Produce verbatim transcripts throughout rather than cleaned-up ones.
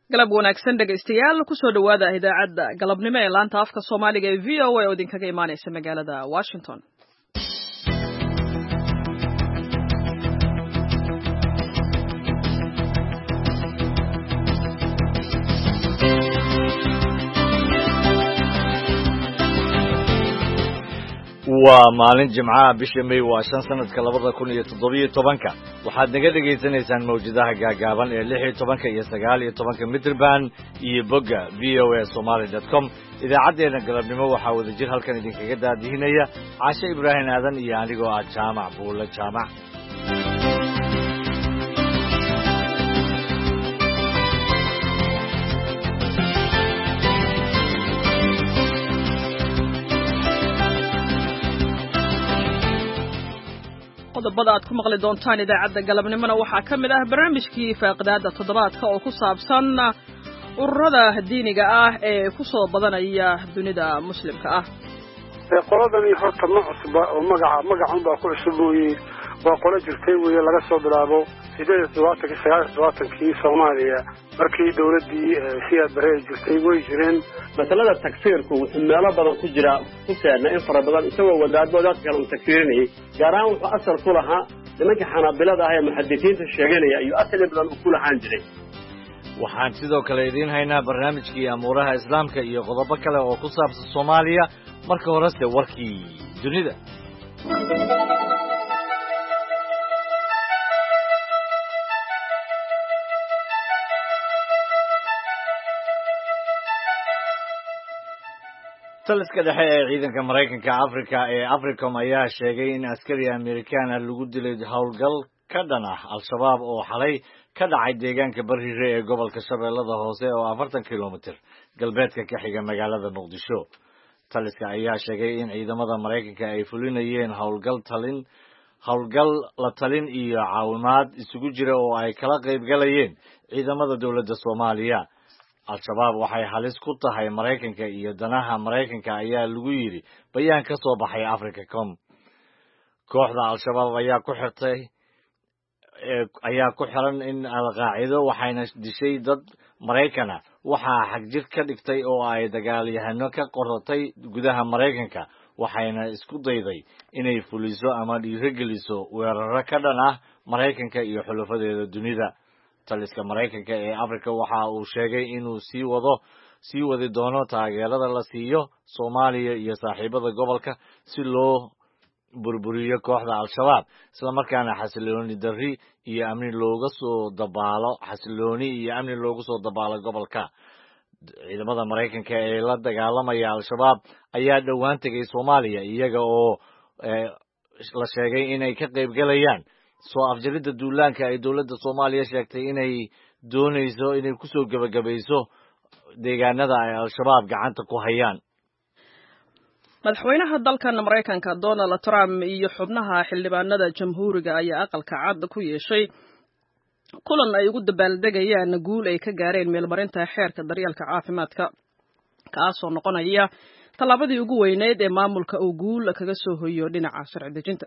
galab wanaagsan dhegaystayaal ku soo dhawaada idaacadda galabnimo ee laanta afka Soomaaliga ee V O A oo idinkaga imaanaysa magaalada Washington. waa maalin jimcaha bisha May waa shan sanadka labada kun iyo toddoba iyo tobanka waxaad naga dhageysanaysaan mawjadaha gaagaaban ee lix iyo tobanka iyo sagaal iyo tobanka midraband iyo bogga v o a somali dot com idaacadeena galabnimo waxaa wada jir halkan idinkaga daadihinaya Caashe Ibraahim Aadan iyo anigoo ah Jaamac Buulle Jaamac qodobada aad ku maqli doontaan idaacadda galabnimona waxaa ka mid ah barnaamijkii faaqidaada toddobaadka oo ku saabsan ururada diiniga ah ee ku soo badanaya dunida muslimka ah qoladani horta ma cusba oo magaca magacan baa ku cusub mooyee waa qolo jirtay weeye laga soo bilaabo sideed iyo todobaatankii sagaal iyo todobaatankii Soomaaliya markii dawladdii siyaad barre jirtay way jireen masalada takfiirku wuxuu meelo badan ku jira ku saarna in fara badan isagoo wadaadbo dadka kale uu takfiirinayay gaar ahaan wuxuu asal ku lahaa nimanka xanaabilada ah ee muxadisiinta sheeganaya ayuu asal badan u ku lahaan jiray waxaan sidoo kale idiin haynaa barnaamijkii amuuraha islaamka iyo qodobo kale oo ku saabsan Soomaaliya marka horese warkii dunida taliska dhexe ee ciidanka Mareykanka Afrika ee Africom ayaa sheegay in askari Amerikaan ah lagu dilay howlgal ka dhan ah Al-Shabaab oo xalay ka dhacay deegaanka Bariire ee gobolka Shabeellada Hoose oo afartan kiiloomitir galbeedka ka xiga magaalada Muqdisho. Taliska ayaa sheegay in ciidamada Mareykanka ay fulinayeen howlgal talin howlgal la talin iyo caawimaad isugu jira oo ay kala qayb galayeen ciidamada dawladda Soomaaliya. Al-Shabaab waxay halis ku tahay Mareykanka iyo danaha Mareykanka ayaa lagu yiri bayaan ka soo baxay Africom. Kooxda Al-Shabaab ayaa ku xirtay ayaa ku xiran in al-Qaacido waxayna dishay dad Mareykan ah waxaa xagjir ka dhigtay oo ay dagaalyahano ka qortay gudaha Mareykanka waxayna isku dayday inay fuliso ama dhiirigeliso weeraro ka dhan ah Mareykanka iyo xulafadeeda dunida. Taliska Mareykanka ee Afrika waxa uu sheegay inuu sii wado sii wadi doono taageerada la siiyo Soomaaliya iyo saaxiibada gobolka si loo burburiyo kooxda Al-Shabaab isla markaana xasilooni darri iyo amni looga soo dabaalo xasilooni iyo amni looga soo dabaalo gobolka. Ciidamada Mareykanka ee la dagaalamaya Al-Shabaab ayaa dhawaan tagay Soomaaliya iyaga oo la sheegay inay ka qayb galayaan soo afjaridda duulaanka ay dawladda Soomaaliya sheegtay inay doonayso inay ku soo gabagabayso deegaanada ay Al-Shabaab gacanta ku hayaan. madaxweynaha dalkan Mareykanka Donald Trump iyo xubnaha xildhibaanada jamhuuriga ayaa aqalka cad ku yeeshay kulan ay ugu dabaaldegayaan guul ay ka gaareen meelmarinta xeerka daryeelka caafimaadka kaasoo noqonaya tallaabadii ugu weyneed ee maamulka uu guul kaga soo hoyo dhinaca sharci dejinta.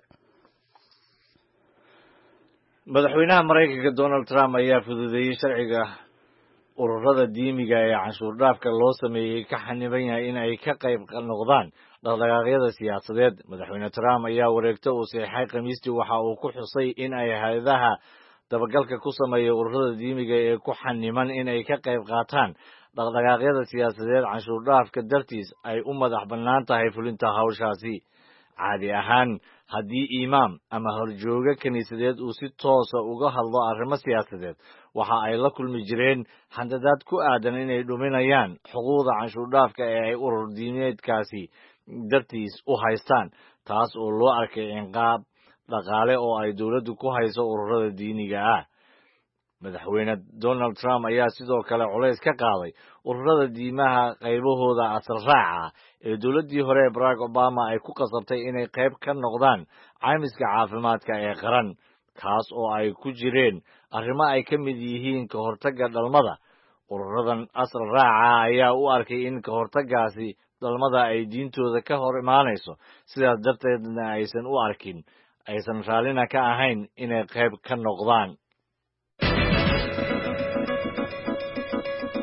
madaxweynaha Mareykanka Donald Trump ayaa fududeeyay sharciga ururada diimiga ee canshuur dhaafka loo sameeyay ka xaniban yahay in ay ka qayb noqdaan dhaqdhaqaaqyada siyaasadeed. Madaxweyne Trump ayaa wareegto uu saxeexay Khamiistii waxa uu ku xusay in ay hay'adaha dabagalka ku sameeya ururada diimiga ee ku xaniman in ay ka qayb qaataan dhaqdhaqaaqyada siyaasadeed canshuur dhaafka dartiis ay u madax bannaan tahay fulinta hawshaasi. caadi ahaan haddii imaam ama horjooga kaniisadeed uu si toosa uga hadlo arrimo siyaasadeed waxa ay la kulmi jireen handadaad ku aadan inay dhuminayaan xuquuqda canshuur dhaafka ee ay urur diimeedkaasi dartiis u haystaan taas oo loo arkay ciqaab dhaqaale oo ay dawladdu ku hayso ururada diiniga ah. madaxweyne Donald Trump ayaa sidoo kale culays ka qaaday ururada diimaha qaybahooda asal raaca ee dawladdii hore ee Barack Obama ay ku qasabtay inay qayb ka noqdaan caymiska caafimaadka ee qaran kaas oo ay ku jireen arrimo ay ka mid yihiin ka hortagga dhalmada. ururadan asal raaca ayaa u arkay in ka hortaggaasi dhalmada ay diintooda ka hor imaanayso sidaas darteedna aysan u arkin aysan raallina ka ahayn inay qayb ka noqdaan.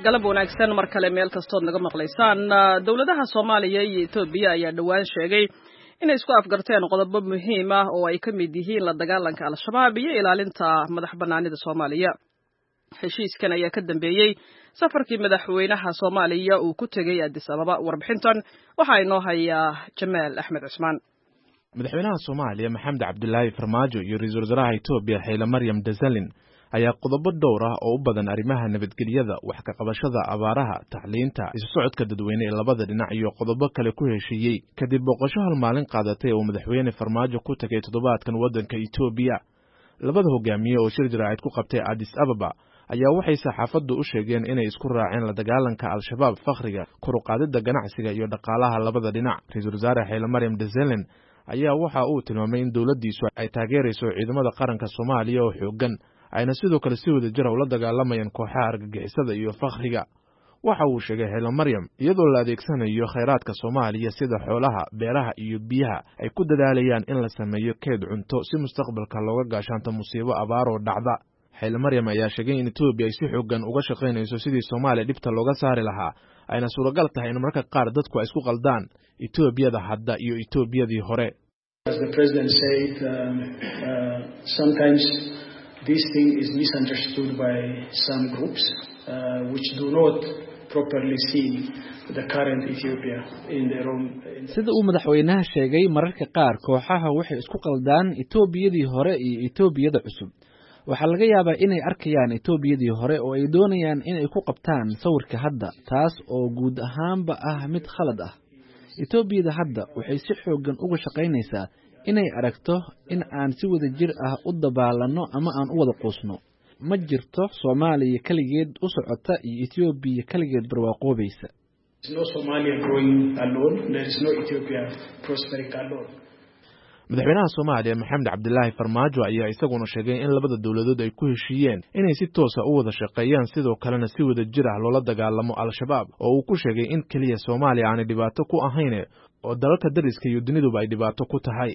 galab wanaagsan mar kale meel kastood naga maqlaysaan. Dawladaha Soomaaliya iyo Itoobiya ayaa dhawaan sheegay inay isku afgarteen qodobo muhiim ah oo ay ka mid yihiin la dagaalanka Al-Shabaab iyo ilaalinta madaxbannaanida Soomaaliya. Heshiiskan ayaa ka dambeeyay safarkii madaxweynaha Soomaaliya uu ku tagay Addis Ababa. Warbixintan waxa inoo haya Jamaal Axmed Cusmaan. madaxweynaha Soomaaliya Maxamed Cabdullaahi Farmaajo iyo ra'iisul wasaaraha Itoobiya Haile Mariam Desalegn ayaa qodobo dhowr ah oo u badan arrimaha nabadgelyada, wax ka qabashada abaaraha, taxliinta, isu socodka dadweyne ee labada dhinac iyo qodobo kale ku heshiiyey kadib boqosho hal maalin qaadatay oo madaxweyne Farmaajo ku tagay toddobaadkan waddanka Itoobiya. Labada hogaamiye oo shir jaraa'id ku qabtay Addis Ababa ayaa waxay saxaafaddu u sheegeen inay isku raaceen la dagaalanka Al-Shabaab, fakhriga, kor u qaadida ganacsiga iyo dhaqaalaha labada dhinac. Ra'iisul wasaare Haile Mariam Desalegn ayaa waxa uu tilmaamay in dawladdiisu ay taageerayso ciidamada qaranka Soomaaliya oo xooggan, ayna sidoo kale si wada jir ah ula dagaalamayaan kooxaha argagixisada iyo fakhriga. Waxa uu sheegay Haile Mariam iyadoo la adeegsanayo khayraadka Soomaaliya sida xoolaha, beeraha iyo biyaha ay ku dadaalayaan in la sameeyo keed cunto si mustaqbalka looga gaashaanto musiibo abaar oo dhacda. Haile Mariam ayaa sheegay in Itoobiya ay si xooggan uga shaqaynayso sidii Soomaaliya dhibta looga saari lahaa, ayna suuragal tahay in marka qaar dadku ay isku qaldaan Itoobiyada hadda iyo Itoobiyadii hore. As the president said, um, uh, sometimes this thing is misunderstood by some groups uh, which do not properly see the current Ethiopia in their own. Sida uu madaxweynaha sheegay, mararka qaar kooxaha waxay isku qaldaan Itoobiyadii hore iyo Itoobiyada cusub. Waxaa laga yaabaa inay arkayaan Itoobiyadii hore oo ay doonayaan inay ku qabtaan sawirka hadda, taas oo guud ahaanba ah mid khalad ah. Itoobiyada hadda waxay si xooggan uga shaqaynaysaa inay aragto in aan si wada jir ah u dabaalano ama aan u wada quusno. Ma jirto Soomaaliya kaligeed u socota iyo Itoobiya kaligeed barwaaqoobaysa. There is no Somalia growing alone. There is no Ethiopia prospering alone. madaxweynaha Soomaaliya Maxamed Cabdullaahi Farmaajo ayaa isaguna sheegay in labada dawladood ay ku heshiiyeen inay si toos ah u wada shaqeeyaan, sidoo kalena si wada jir ah loola dagaalamo Al-Shabaab, oo uu ku sheegay in kaliya Soomaaliya aanay dhibaato ku ahayn oo dalalka dariska iyo duniduba ay dhibaato ku tahay.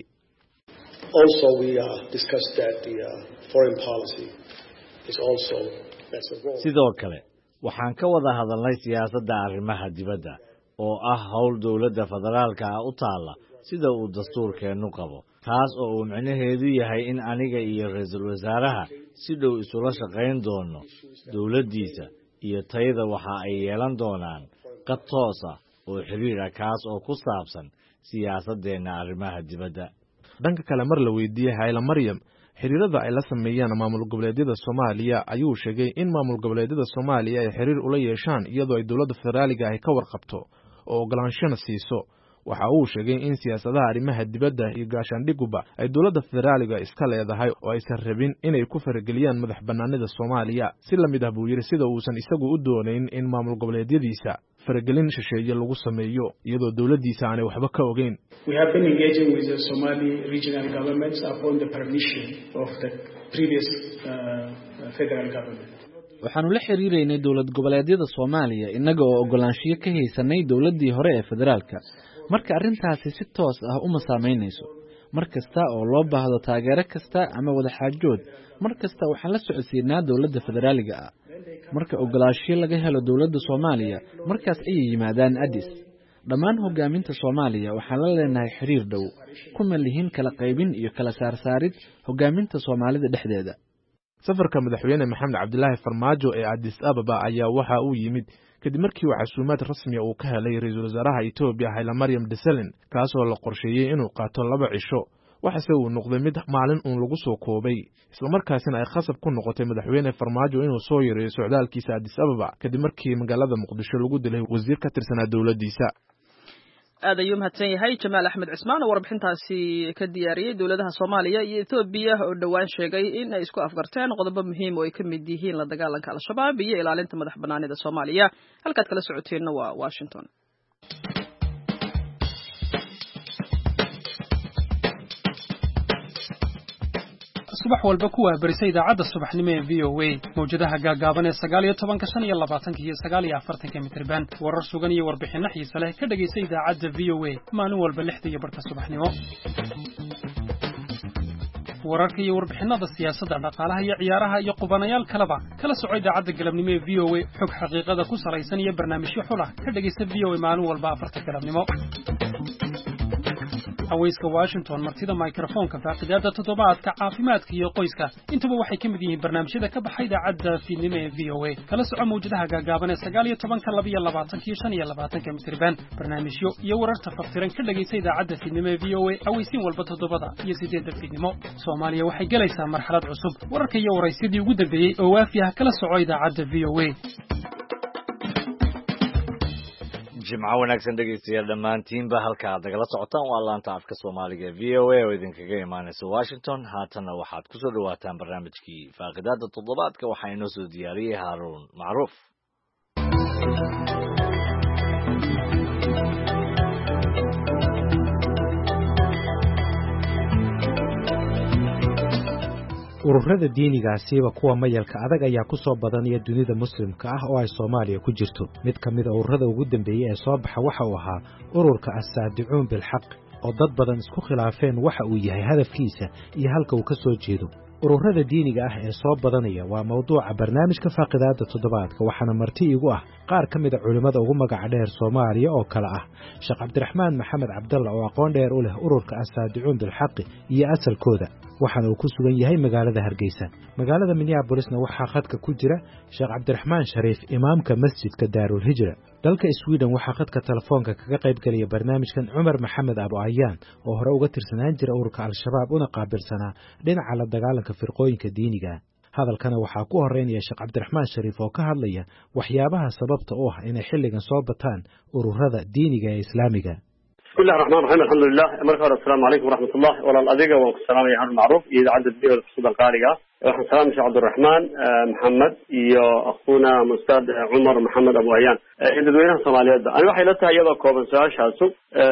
Also we uh, discussed that the uh, foreign policy is also that's a role. Sidoo kale waxaan ka wada hadalnay siyaasadda arrimaha dibadda oo ah hawl dawladda federaalka ah u taala sida uu dastuurkeenu qabo, taas oo uu micnaheedu yahay in aniga iyo ra'iisul wasaaraha si dhow isula shaqayn doono. Dawladdiisa iyo tayada waxa ay yeelan doonaan qad toos ah oo xiriir ah kaas oo ku saabsan siyaasaddeena arrimaha dibadda. Dhanka kale, mar la weydiiyey Haile Mariam xiriirada ay la sameeyaan maamul goboleedyada Soomaaliya, ayuu sheegay in maamul goboleedyada Soomaaliya ay xiriir ula yeeshaan iyadoo ay dawladda federaaliga ay ka warqabto oo ogolaanshana siiso. Waxa uu sheegay in siyaasadaha arrimaha dibadda iyo gaashaandhiguba ay dawladda federaaliga iska leedahay oo aysan rabin inay ku farageliyaan madaxbannaanida Soomaaliya. Si la mid ah buu yiri sida uusan isagu u doonayn in maamul goboleedyadiisa faragelin shisheeye lagu sameeyo iyadoo dawladdiisa aanay waxba ka ogeyn. We have been engaging with the Somali regional governments upon the permission of the previous uh, federal government. Waxaanu la xiriireynay dawlad goboleedyada Soomaaliya inaga oo ogolaanshiyo ka haysanay dawladdii hore ee federaalka. Marka arrintaasi si toos ah uma saameynayso. Mar kasta oo loo baahdo taageero kasta ama wada xaajood, mar kasta waxaan la socodsiinaa dawladda federaaliga ah. Marka ogolaanshiyo laga helo dawladda Soomaaliya, markaas ayay yimaadaan Addis. Dhammaan hogaaminta Soomaaliya waxaan la leenahay xiriir dhow, kuma lihin kala qaybin iyo kala saarsaarid hogaaminta Soomaalida dhexdeeda. Safarka madaxweyne Maxamed Cabdullaahi Farmaajo ee Addis Ababa ayaa waxa uu yimid kadib markii uu casuumaad rasmi ah uu ka helay ra'iisul wasaaraha Itoobiya Haile Mariam Desalegn, kaas oo la qorsheeyay inuu qaato laba cisho. Waxaase uu noqday mid maalin uun lagu soo koobay, isla markaasina ay khasab ku noqotay madaxweyne Farmaajo inuu soo yareeyo socdaalkiisa Addis Ababa kadib markii magaalada Muqdisho lagu dilay wasiir ka tirsanaa dawladdiisa. aad ayuu mahadsan yahay Jamaal Axmed Cusmaan oo warbixintaasi ka diyaariyay dawladaha Soomaaliya iyo Itoobiya oo dhawaan sheegay in ay isku afgarteen qodobo muhiim oo ay ka mid yihiin la dagaalanka Al-Shabaab iyo ilaalinta madaxbannaanida Soomaaliya. Halkaad kala socoteenna waa Washington. subax walba kuwa barisay idaacadda subaxnimo ee V O A mawjadaha gaagaaban ee sagaal iyo toban shan iyo labaatan iyo sagaal iyo afartan mitirban warar sugan iyo warbixino xiiso leh ka dhageysay idaacadda V O A maalin walba lixda iyo barka subaxnimo wararka iyo warbixinada siyaasadda dhaqaalaha iyo ciyaaraha iyo qubanayaal kaleba kala soco idaacadda galabnimo ee v o a xog xaqiiqada ku salaysan iyo barnaamijyo xul ah ka dhegaysta v o a maalin walba afarta galabnimo hawayska Washington martida microphone-ka faaqidaada toddobaadka caafimaadka iyo qoyska intuba waxay ka mid yihiin barnaamijyada ka baxay idaacadda fiidnimo ee v o a kala soco mawjadaha gaagaaban ee sagaal iyo toban laba iyo labaatan iyo shan iyo labaatan mitirban barnaamijyo iyo wararka faftiran ka dhageysa idaacadda fiidnimo ee v o a aweysiin walba toddobada iyo sideedda fiidnimo Soomaaliya waxay galaysaa marxalad cusub wararka iyo waraysidii ugu dambeeyay oo waafiya kala soco idaacadda v o a jimco wanaagsan dhegeystayaal dhammaantiinba halka aad nagala socotaan waa laanta afka Soomaaliga ee v o a oo idinkaga imaanaysa Washington haatana waxaad ku soo dhawaataan barnaamijkii faaqidaada toddobaadka waxaa inoo soo diyaariyay Haaruun Macruuf ururada diinigaasiiba kuwa mayalka adag ayaa ku soo badanaya dunida muslimka ah oo ay Soomaaliya ku jirto mid kamid ah ururada ugu dambeeyay ee soo baxa waxa uu ahaa ururka as-saadicuun bil haqq oo dad badan isku khilaafeen waxa uu yahay hadafkiisa iyo halka uu ka soo jeedo ururada diiniga ah ee soo badanaya waa mawduuca barnaamijka faaqidaada toddobaadka waxaana marti igu ah qaar ka mid ah culimada ugu magac dheer Soomaaliya oo kala ah Sheekh Cabdiraxmaan Maxamed Cabdalla oo aqoon dheer u leh ururka as-saadicuun bil haqq iyo asalkooda waxaana uu ku sugan yahay magaalada Hargeysa magaalada Minneapolis-na waxaa khadka ku jira Sheekh Cabdiraxmaan Shariif imaamka masjidka Daarul Hijra dalka Sweden waxaa khadka telefoonka kaga qayb galaya barnaamijkan Cumar Maxamed Abu Ayaan oo hore uga tirsanaan jiray ururka Al-Shabaab una qaabilsanaa dhinaca la dagaalanka firqooyinka diiniga hadalkana waxaa ku horeynaya Sheekh Cabdiraxmaan Shariif oo ka hadlaya waxyaabaha sababta u ah inay xilligan soo bataan ururada diiniga ee islaamiga بسم الله الرحمن الرحيم الحمد لله مرحبا السلام عليكم ورحمة الله ولا الأذيقة والسلام يا عبد المعروف إذا عدد بيه القصود القارئة ورحمة السلام شيخ عبد الرحمن محمد يا أخونا مستاذ عمر محمد أبو عيان إذا دوينها صوماليات أنا waxay la tahay iyadoo kooban su'aashaas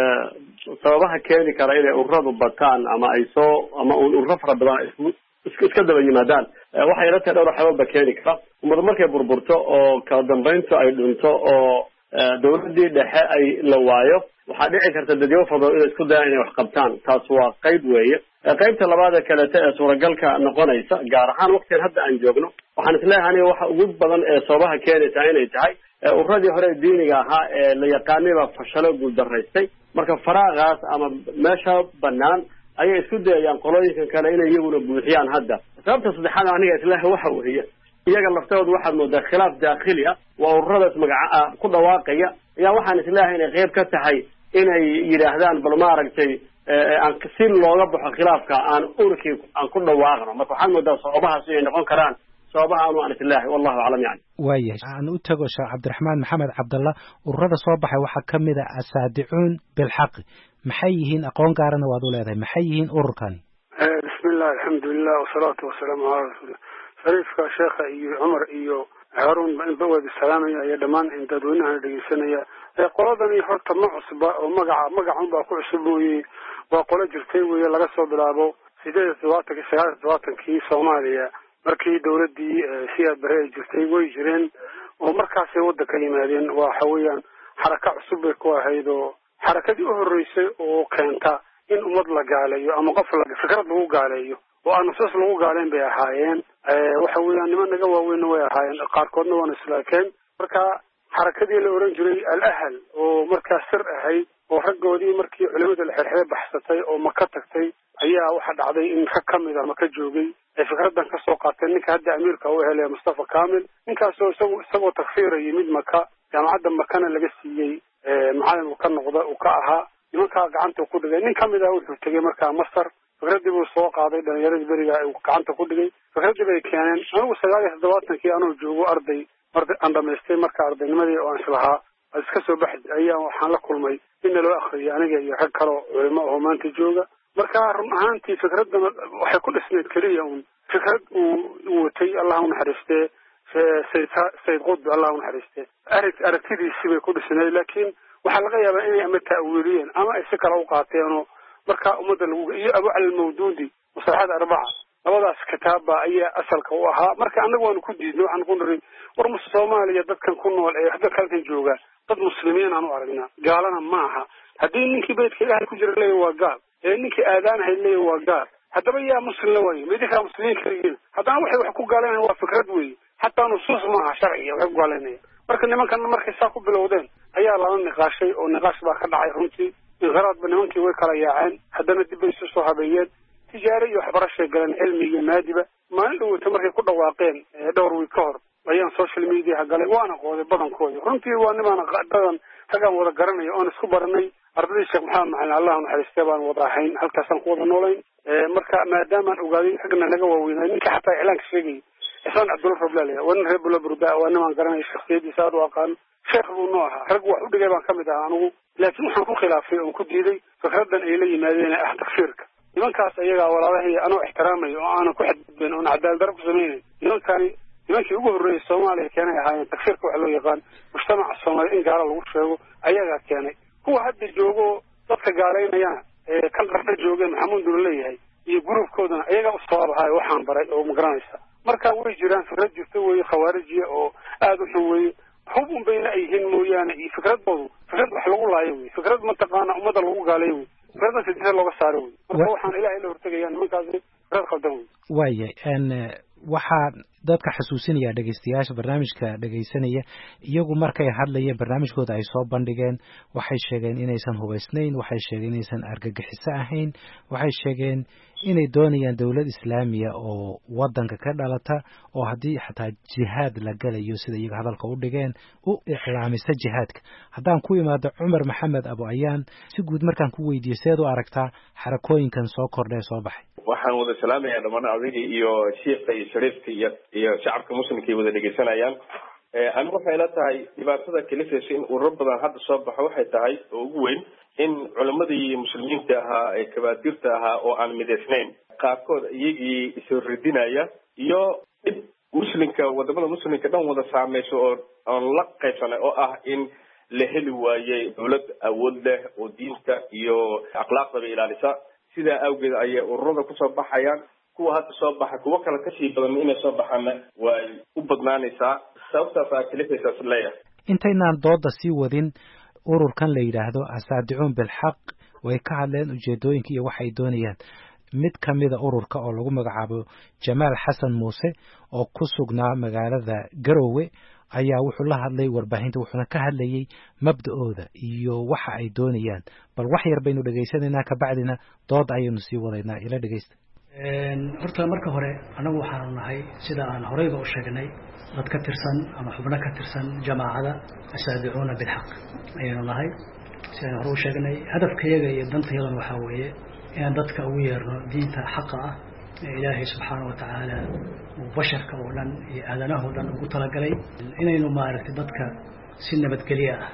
sababaha keeni kara inay ururadu bataan ama ay soo ama ururo fara badan iska daba yimaadaan waxay la tahay dhowr waxyaabo keeni kara umada markay burburto oo kala dambeyntu ay dhinto oo dawladii dhexe ay la waayo waxaa dhici karta dadyo fadlo inay isku dayaan inay wax qabtaan taas waa qayb weeye qaybta labaad ee kale ee suuragalka noqonaysa gaar ahaan waqtigan hadda aan joogno waxaan isleeyahay waxa ugu badan ee sababaha keenaysa inay tahay ururadii hore diiniga ahaa ee la yaqaanay baa fashalo guul daraystay marka faraaqaas ama meesha banaan ayay isku dayayaan qolooyinka kale inay iyaguna buuxiyaan hadda sababta saddexaad aniga isleeyahay waxa weeye iyaga laftoodu waxaad moodaa khilaaf daakhili ah waa ururadaas magaca ku dhawaaqaya ayaa waxaan isleeyahay inay qayb ka tahay inay yiraahdaan bal ma aragtay aan si looga baxo khilaafka aan ururkii aan ku dhawaaqno marka waxaan moodaa sababahaas inay noqon karaan sababaha aanu aan isleeyahay wallahu a'lam yani waayahay aan u tago Sheekh Cabdiraxmaan Maxamed Cabdalla ururada soo baxay waxa kamid ah as-saadicuun bil haqq maxay yihiin aqoon gaarana waad u leedahay maxay yihiin ururkani bismillah alhamdulillah wassalatu wassalamu ala rasulillah shariifka sheekha iyo Umar iyo Harun baan bawad salaamaya iyo dhamaan in dadweynaha dhageysanaya ee qoladani horta ma cusba oo magaca magaca baa ku cusubooyay waa qolo jirtay weeye laga soo bilaabo sideed iyo toban kii Soomaaliya markii dawladii siyaad bare jirtay way jireen oo markaas ay wadda ka yimaadeen waxa weeyaan xaraka cusub ay ku ahayd oo xarakadii u horeysay oo keenta in ummad la gaaleeyo ama qof la fikrad lagu gaaleeyo oo aan soo lagu gaaleen bay ahaayeen waxa weeyaan niman naga waaweyn way ahaayeen qaarkoodna waan islaakeen marka xarakadii la oran jiray al-ahl oo markaas sir ahayd oo raggoodii markii culimada la xirxay baxsatay oo maka tagtay ayaa waxa dhacday in rag kamid ah maka joogay ay fikradan ka soo qaateen ninka hadda amiirka uu helay Mustafa Kamil ninkaas oo isagoo isagoo takfiirayay mid maka jaamacadda makana laga siiyay macallin uu ka noqdo uu ka ahaa nimanka gacanta ku dhigay nin kamid ah wuxuu tagay markaa Masar fikradii buu soo qaaday dhalinyarada beriga ay gacanta ku dhigay fikradii bay keeneen anigu sagaal iyo toban kii anoo joogo arday arday aan dhamaystay marka ardaynimadii oo aan islahaa iska soo baxay ayaa waxaan la kulmay in loo akhriyo aniga iyo rag kale oo culimo oo maanta jooga marka run ahaantii fikradan waxay ku dhisneed kaliya uun fikrad uu watay Allah u naxariistay sayid sayid qudb Allah u naxariistay arag aragtidiisii bay ku dhisneed laakiin waxa laga yaabaa inay ama ta'wiiliyeen ama ay si kale u qaateen oo marka umada lagu iyo Abu al-Mawdudi wasaaxad arbaca labadaas kitaaba ayaa asalka u ahaa marka anagu waan ku diidnay waxaan ku niri war Soomaaliya dadkan ku nool ee hadda kalkan jooga dad muslimiin aan u aragnaa gaalana maaha haddii ninkii beedka Ilaahay ku jira leeyahay waa gaal ee ninkii aadaan hay leeyahay waa gaal haddaba yaa muslim la waayo midinkaa muslimiin kaligiin haddana waxay wax ku gaalaynayaan waa fikrad weeye xataa nusuus maaha sharciga waxay ku gaalaynayaan marka nimankan markay saa ku bilowdeen ayaa lala niqaashay oo niqaash baa ka dhacay runtii inqiraadba nimankii way kala yaaceen haddana dib bay isu soo habeeyeen tijaaro iyo waxbarashay galeen cilmi iyo maadiba maalin dhaweyta markay ku dhawaaqeen dhowr wiil ka hor ayaan social mediaha galay waana qooday badankoodii runtii waa nimaan dadan ragaan wada garanaya oon isku baranay ardadii sheekh maxamed macalin allah naxariistee baan wada ahayn halkaasaan ku wada noolayn marka maadaamaan ogaaday ragna naga waaweynay ninka xataa iclaanka sheegayay cismaan cabdulla roblaalaya waa nin reer bulo burda waa nimaan garanaya shakhsiyadiisa aad u aqaan sheekh buu noo ahaa rag wax u dhigay baan ka mid ahaa anigu laakiin waxaan ku khilaafay oon ku diiday fikradan ay la yimaadeen ah takfiirka nimankaas ayagaa walaalahay anoo ixtiraamay oo aanan ku xadgudbayn oon cadaalad darro ku samaynayn nimankani nimankii ugu horreeyay soomaaliya keenay ahaayeen takfiirka waxa loo yaqaan mujtamaca soomaaliya in gaalo lagu sheego ayagaa keenay kuwa hadda joogo dadka gaalaynayana ee kan qarda joogeen maxamuud dula leeyahay iyo gruubkoodana ayagaa u sababahay waxaan baray oo magaranaysa marka way jiraan fikrad jirta weeye khawaarijiya oo aada u xun weeye hub un bayna ay yihiin mooyaane iyo fikradoodu fikrad wax lagu laayo wey fikrad mataqaana ummadda lagu gaalayo wey fikradda sidisa looga saaro wey marka waxaan ilaahay la hortegayaa nimankaasi fikrad qaldan wey waaya waxaa dadka xasuusinaya dhegeystayaasha barnaamijka dhegeysanaya iyagu markay hadlayeen barnaamijkooda ay soo bandhigeen waxay sheegeen inaysan hubaysnayn waxay sheegeen inaysan argagixiso ahayn waxay sheegeen inay doonayaan dowlad islaamiya oo wadanka ka dhalata oo haddii xataa jihaad la galayo sida iyaga hadalka u dhigeen u iclaamisa jihaadka haddaan ku imaado cumar maxamed abu ayaan si guud markaan ku weydiiyo seed u aragtaa xarakooyinkan soo kordhee soo baxay waxaan wada salaamayaa dhammaan adiga iyo shiikha iyo shariifka iyo iyo shacabka muslimka ay wada dhegeysanayaan anigu waxay la tahay dhibaatada kalifaysa in ururo badan hadda soo baxo waxay tahay oo ugu weyn in culimadii muslimiinta ahaa ee kabaadirta ahaa oo aan midaysnayn qaarkood iyagii isoo radinaya iyo dhib muslimka wadamada muslimka dhan wada saameyso oo aan la qaybsanay oo ah in la heli waayey dowlad awood leh oo diinta iyo akhlaaqdaba ilaalisa sidaa awgeed ayay ururada kusoo baxayaan kuwa hadda soo baxa kuwo kale kasii badan inay soo baxaana way u badnaanaysaa sababtaasaa kalifaysaas leeyahay intaynaan dooda sii wadin ururkan la yidhaahdo asaadicuun bilxaq way ka hadleen ujeedooyinka iyo waxay doonayaan mid ka mida ururka oo lagu magacaabo jamaal xasan muuse oo ku sugnaa magaalada Garowe ayaa wuxuu la hadlay warbaahinta wuxuuna ka hadlayay mabda'ooda iyo waxa ay doonayaan bal wax yar baynu dhageysanaynaa ka bacdina dood ayaynu sii wadaynaa ila dhageysta horta marka hore anagu waxaanu nahay sida aan horeyba u sheegnay dad ka tirsan ama xubno ka tirsan jamaacada asaadicuuna bilxaq ayaynu nahay sidaan hore u sheegnay hadafkayaga iyo dantayadan waxaa weeye inaan dadka ugu yeerno diinta xaqa ah ee ilaahay subxaana wa tacaala uu basharka oo dhan iyo aadanaha oo dhan ugu talagalay inaynu maaragtay dadka si nabadgelyo ah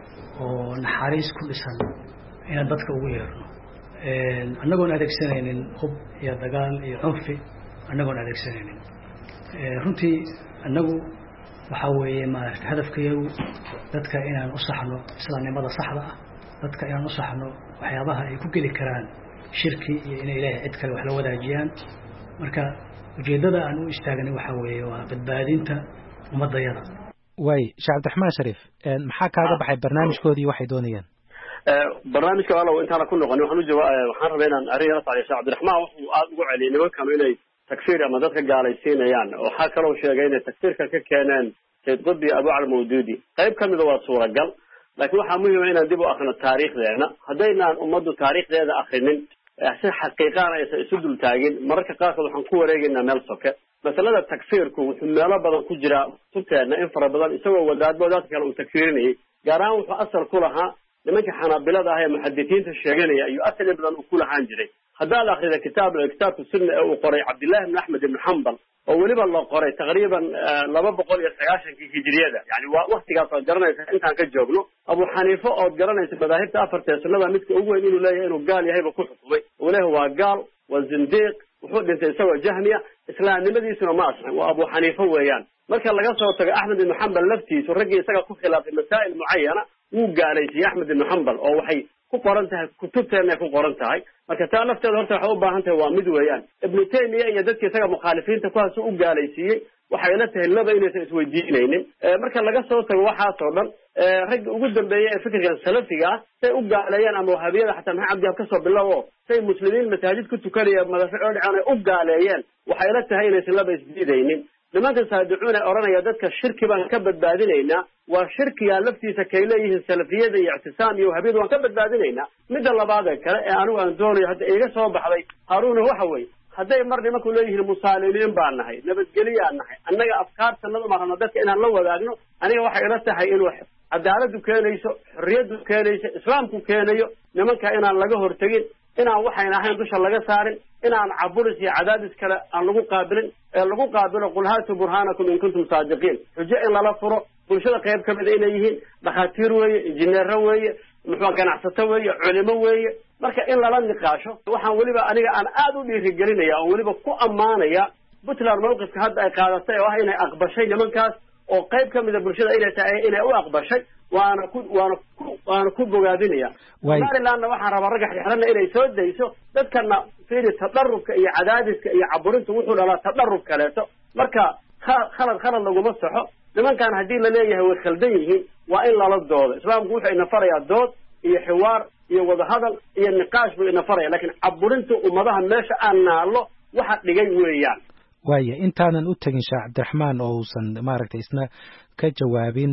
oo naxariis ku dhisan inaan dadka ugu yeerno annagoon adeegsanaynin hub iyo dagaal iyo cunfi annagoon adeegsanaynin runtii annagu waxaa weeye maaragtay hadafkayagu dadka inaan u saxno islaamnimada saxda ah dadka inaan u saxno waxyaabaha ay ku geli karaan shirki iyo inay ilaahay cid kale wax la wadaajiyaan marka ujeeddada aan u istaagnay waxaa weeye waa badbaadinta ummadayada way sheekh cabdiraxmaan shariif maxaa kaaga baxay barnaamijkoodii waxay doonayaan barnaamijka walaalow intaana ku noqon waxaan u jawaab waxaan rabaa inaan arrin yara saaciyo sheekh cabdiraxmaan wuxuu aada ugu celiyay nimankanu inay takfiir ama dadka gaalaysiinayaan waxaa kaloo sheegay inay takfiirka ka keeneen sayd qudbi abucal mawduudi qayb ka mida waa suuragal laakiin waxaa muhiima inaan dib u akrino taariikhdeena haddaynaan ummaddu taariikhdeeda akrinin si xaqiiqaana aysan isu dul taagin mararka qaarkood waxaan ku wareegaynaa meel soke masalada takfiirku wuxuu meelo badan ku jiraa kutubteedna in fara badan isagoo wadaadba wadaadka kale uu takfiirinayay gaar ahaan wuxuu asal ku lahaa nimankii xanaabilada ah ee muxadisiinta sheeganaya ayuu asal in badan uu ku lahaan jiray haddaad akrida kitaab kitaabka sunna ee uu qoray cabdillahi ibn axmed ibn xambal oo weliba la qoray taqriiban laba boqol iyo sagaashankii hijriyada yani waa waktigaas ood garanaysa intaan ka joogno abu xaniife ood garanaysa madaahibta afarta ee sunnada midka ugu weyn inuu leeyahay inuu gaal yahayba ku xukumay uu leeyahay waa gaal waa zindiiq wuxuu dhintay isagoo jahmiya islaamnimadiisuna ma asxin waa abu xaniife weeyaan marka laga soo tago axmed ibnu xambal laftiisu raggii isaga ku khilaafay masaa'il mucayana wuu gaalaysiiyey axmed ibnu xambal oo waxay ku qoran tahay kutubteena ay ku qoran tahay marka taa lafteeda horta waxay u baahan tahay waa mid weeyaan ibnu taymiya iyo dadkii isaga mukhaalifiinta kuwaasuu u gaalaysiiyey waxay la tahay laba inaysan isweydiinaynin marka laga soo tago waxaasoo dhan ragga ugu dambeeya ee fikirkan salafiga ah say u gaaleeyaan ama wahabiyada xataa maxay cabdi kasoo bilow say muslimiin masaajid ku tukanaya madafic oo dhacaan ay u gaaleeyeen waxay la tahay inaysan laba isdiidaynin nimanka saadicuun ee oranaya dadka shirki baan ka badbaadinaynaa waa shirkiga laftiisa kay leeyihiin salafiyada iyo ictisaam iyo wahabiyada waan ka badbaadinaynaa midda labaad ee kale ee anigu aan doonayo hadda iga soo baxday haruuna waxa weeye hadday mar nimanku leeyihiin musaalimiin baan nahay nabadgeliyaan nahay annaga afkaartanada ma rabno dadka inaan la wadaagno aniga waxay ila tahay inuu cadaaladu keenayso xorriyadu keenayso islaamku keenayo nimanka inaan laga hortegin inaan waxayna ahayn dusha laga saarin inaan caburis iyo cadaadis kale aan lagu qaabilin ee lagu qaabilo qul haatu burhaanakum in kuntum saadiqiin xujo in lala furo bulshada qayb ka mida inay yihiin dhakhaatiir weeye injineero weeye muxuu ganacsato weeye culimo weeye marka in lala niqaasho waxaan weliba aniga aan aad u dhiirigelinaya oo weliba ku ammaanaya puntland mawqifka hadda ay qaadatay oo ah inay aqbashay nimankaas oo qayb ka mida bulshada inay tahay inay u aqbashay waana ku waana ku waana ku bogaadinaya somalilandna waxaan rabaa ragga xirxirana inay soo dayso dadkana fiiri tadarrubka iyo cadaadiska iyo caburinta wuxuu dhalaa tadarrub kaleeto marka khalad khalad laguma saxo nimankan haddii la leeyahay way khaldan yihiin waa in lala doodo islaamku wuxuu ina farayaa dood iyo xiwaar iyo wadahadal iyo niqaash buu ina faraya laakiin caburinta ummadaha meesha aan naallo waxa dhigay weeyaan waaya intaanan u tegin sheekh cabdiraxmaan oo uusan maaragtay isna ka jawaabin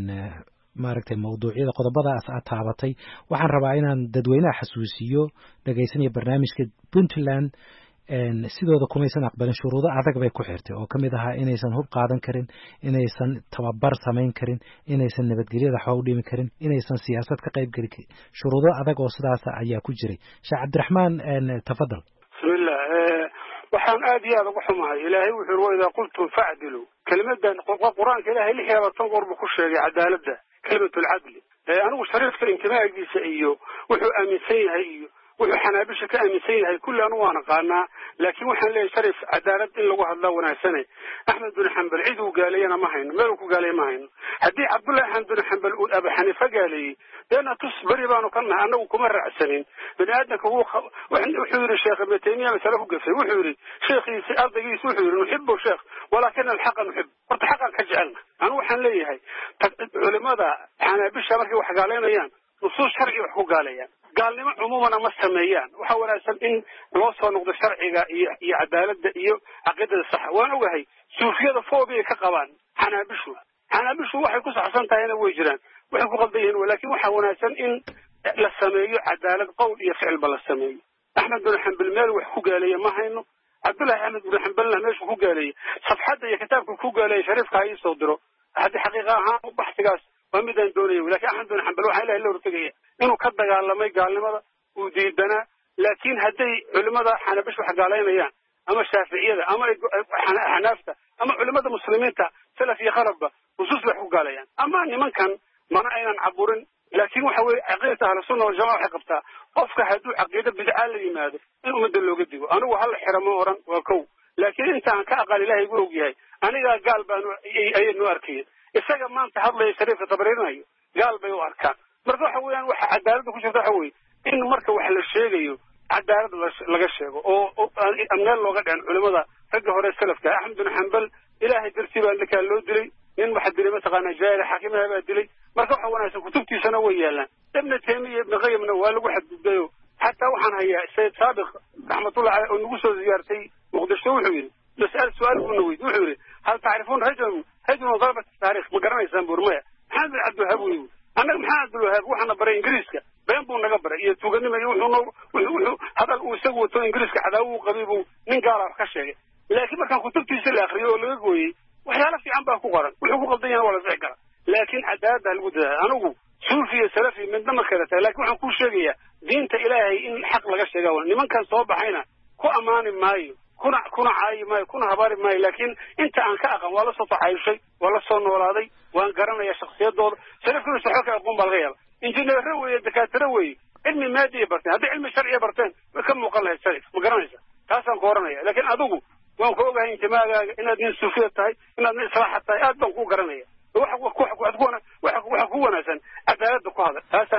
maaragtay mawduucyada qodobadaas aad taabatay waxaan rabaa inaan dadweynaha xasuusiyo dhegaysanaya barnaamijka puntland sidooda kumaysan aqbalin shuruudo adag bay ku xirtay oo ka mid ahaa inaysan hub qaadan karin inaysan tababar samayn karin inaysan nabadgelyada xooga u dhimi karin inaysan siyaasad ka qayb geli karin shuruudo adag oo sidaas ayaa ku jiray sheekh cabdiraxmaan tafadal bismillah waxaan aad iyo aad uga xumahay ilaahay wuxuu yiri wayda qultum fa'dilu kalimadan quraanka ilaahay lix iyo labaatan goor buu ku sheegay cadaaladda kalimatul adli anigu shariifka intimaagiisa iyo wuxuu aaminsan yahay iyo wuxuu xanaabisha ka aaminsan yahay kulli anu waan aqaanaa laakiin waxaan leeyahay shariif cadaalad in lagu hadla wanaagsanay axmed bin xambal cid uu gaaleeyana ma hayno meel uu ku gaaleey ma hayno haddii cabdullaahi axmed bin xambal uu abu xaniifa gaaleeyey deena tus beri baanu ka nahay annagu kuma raacsanin bani aadamka wuxuu yidhi sheekh ibnu taymiya masale ku gafay wuxuu yidhi sheekhiisi ardaygiisi wuxuu yidhi nuxibu sheekh walaakina alxaqa nuxib horta xaqaan ka jecelna anigu waxaan leeyahay culimada xanaabisha markay wax gaaleynayaan nusuus sharci wax ku gaaleeyaan gaalnimo cumuumana ma sameeyaan waxa wanaagsan in loo soo noqdo sharciga iyo iyo cadaaladda iyo caqiidada saxa waan ogahay suufiyada foobia ka qabaan xanaabishu xanaabishu waxay ku saxsan tahayna way jiraan waxay ku qaldan yihiin laakiin waxa wanaagsan in la sameeyo cadaalad qowl iyo ficilba la sameeyo axmed bin xambal meel wax ku gaaleeya ma hayno cabdullaahi axmed bin xambalna meeshu ku gaaleeyey safxadda iyo kitaabka ku gaaleeyey shariifka ha ii soo diro haddii xaqiiqa ahaan baxsigaas waa midaan doonaya laakiin axmed bin xambal waxaa ilahay la hortegaya inuu ka dagaalamay gaalnimada uu diidanaa laakiin hadday culimada xanabish wax gaalaynayaan ama shaaficiyada ama xanaafta ama culimada muslimiinta salaf iyo khalafba nusuus wax ku gaalayaan ama nimankan mana aynan caburin laakiin waxa weeye caqiidata ahlu sunna wal jamaa waxay qabtaa qofka hadduu caqiido bidca la yimaado in ummadda looga digo anigu hal xiramo oran waa kow laakiin intaan ka aqal ilaahay gu og yahay anigaa gaal baanu ayaynu arkayeen isaga maanta hadlaya shariifka tabriirinayo gaal bay u arkaan marka waxa weeyaan waxa cadaaladda ku jirta waxa weeye in marka wax la sheegayo cadaalad laga sheego oo meel looga dhicin culimada ragga hore salafka axmed bin xambal ilaahay dartii baa ninkaa loo dilay nin waxa dilay mataqaana jaahil xaakimaha baa dilay marka waxa wanaagsan kutubtiisana way yaalaan ibn taymiya ibn qayyimna waa lagu xadgudbayo xataa waxaan hayaa sayid saabiq raxmatullah caleyh oo nagu soo ziyaartay muqdisho wuxuu yidhi mas'al su-aal buuna weydi wuxuu yidhi hal tacrifuun rajulun rajulun dalabat taarikh ma garanaysaan buurmaya maxamed bin cabdilwahaab uu yidhi annaga maxaa cabdilwahaab waxaana baray ingiriiska been buu naga baray iyo tuuganima iyo wuxuu wuxuu hadal uu isagu wato ingiriiska cadaawo uu qabay buu nin gaala wax ka sheegay laakiin markaan kutubtiisa la akriyo oo laga gooyey waxyaalo fiican baa ku qoran wuxuu ku qaldan yahay waa la sixi kara laakiin cadaaladda lagu dadaala anigu suufi iyo salafi midna ma kala tahay laakiin waxaan kuu sheegayaa diinta ilaahay in xaq laga sheega waa nimankan soo baxayna ku ammaani maayo kuna kuna caayi maayo kuna habaari maayo laakiin inta aan ka aqan waa la soo taxayushay waa la soo noolaaday waan garanayaa shakhsiyadooda salafkuna saxo ka aqoon baa laga yaaba injineero weeye dakaatiro weeye cilmi maadi ay barteen haddii cilmi sharciya barteen way ka muuqan lahayd salaf ma garanaysa taasaan ku oranaya laakiin adigu waan ku ogahay intimaagaaga inaad nin suufiya tahay inaad nin islaaxa tahay aad baan kuu garanaya waxa ku wanaagsan cadaaladda ku hadal taasaan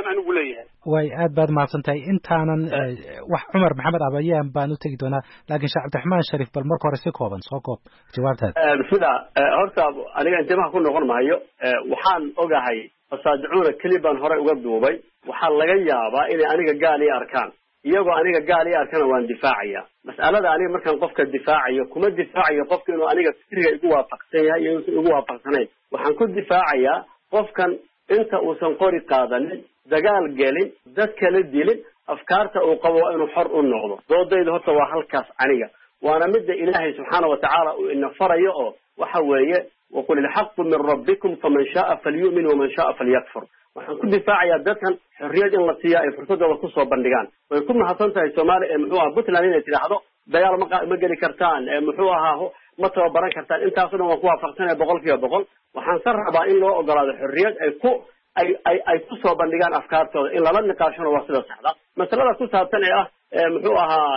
anigu leeyahay way aad baad mahadsantahay intaanan wax cumar maxamed abayaan baan u tegi doonaa laakiin sheekh cabdiraxmaan shariif bal marka hore si kooban soo koob jawaabtaada sida horta aniga intimaha ku noqon maayo waxaan ogahay fasaadicuuna keli baan horey uga duubay waxaa laga yaabaa inay aniga gaal ii arkaan iyagoo aniga gaal ii arkana waan difaacaya mas'alada aniga markaan qofka difaacayo kuma difaacayo qofka inuu aniga fikriga igu waafaqsan yahay iyo inuusan igu waafaqsanayn waxaan ku difaacayaa qofkan inta uusan qori qaadanin dagaal gelin dad kala dilin afkaarta uu qabo waa inuu xor u noqdo doodayda horta waa halkaas aniga waana midda ilaahay subxaana watacaala uu ina farayo oo waxa weeye waqul ilxaqu min rabbikum faman shaaa falyu'min waman shaaa falyakfur waxaan ku difaacayaa dadkan xorriyad in la siiya ay fursadooda kusoo bandhigaan way ku mahadsan tahay soomaaliya ee muxuu ahaa puntland inay tidhaahdo dagaal ma ma geli kartaan ee muxuu ahaa ma tababaran kartaan intaaso dhan waan ku waafaqsanaya boqol kiiba boqol waxaan sa rabaa in loo ogolaado xorriyad ay ku ay ay ay kusoo bandhigaan afkaartooda in lala niqaashona waa sida saxda masalada ku saabsan ee ah muxuu ahaa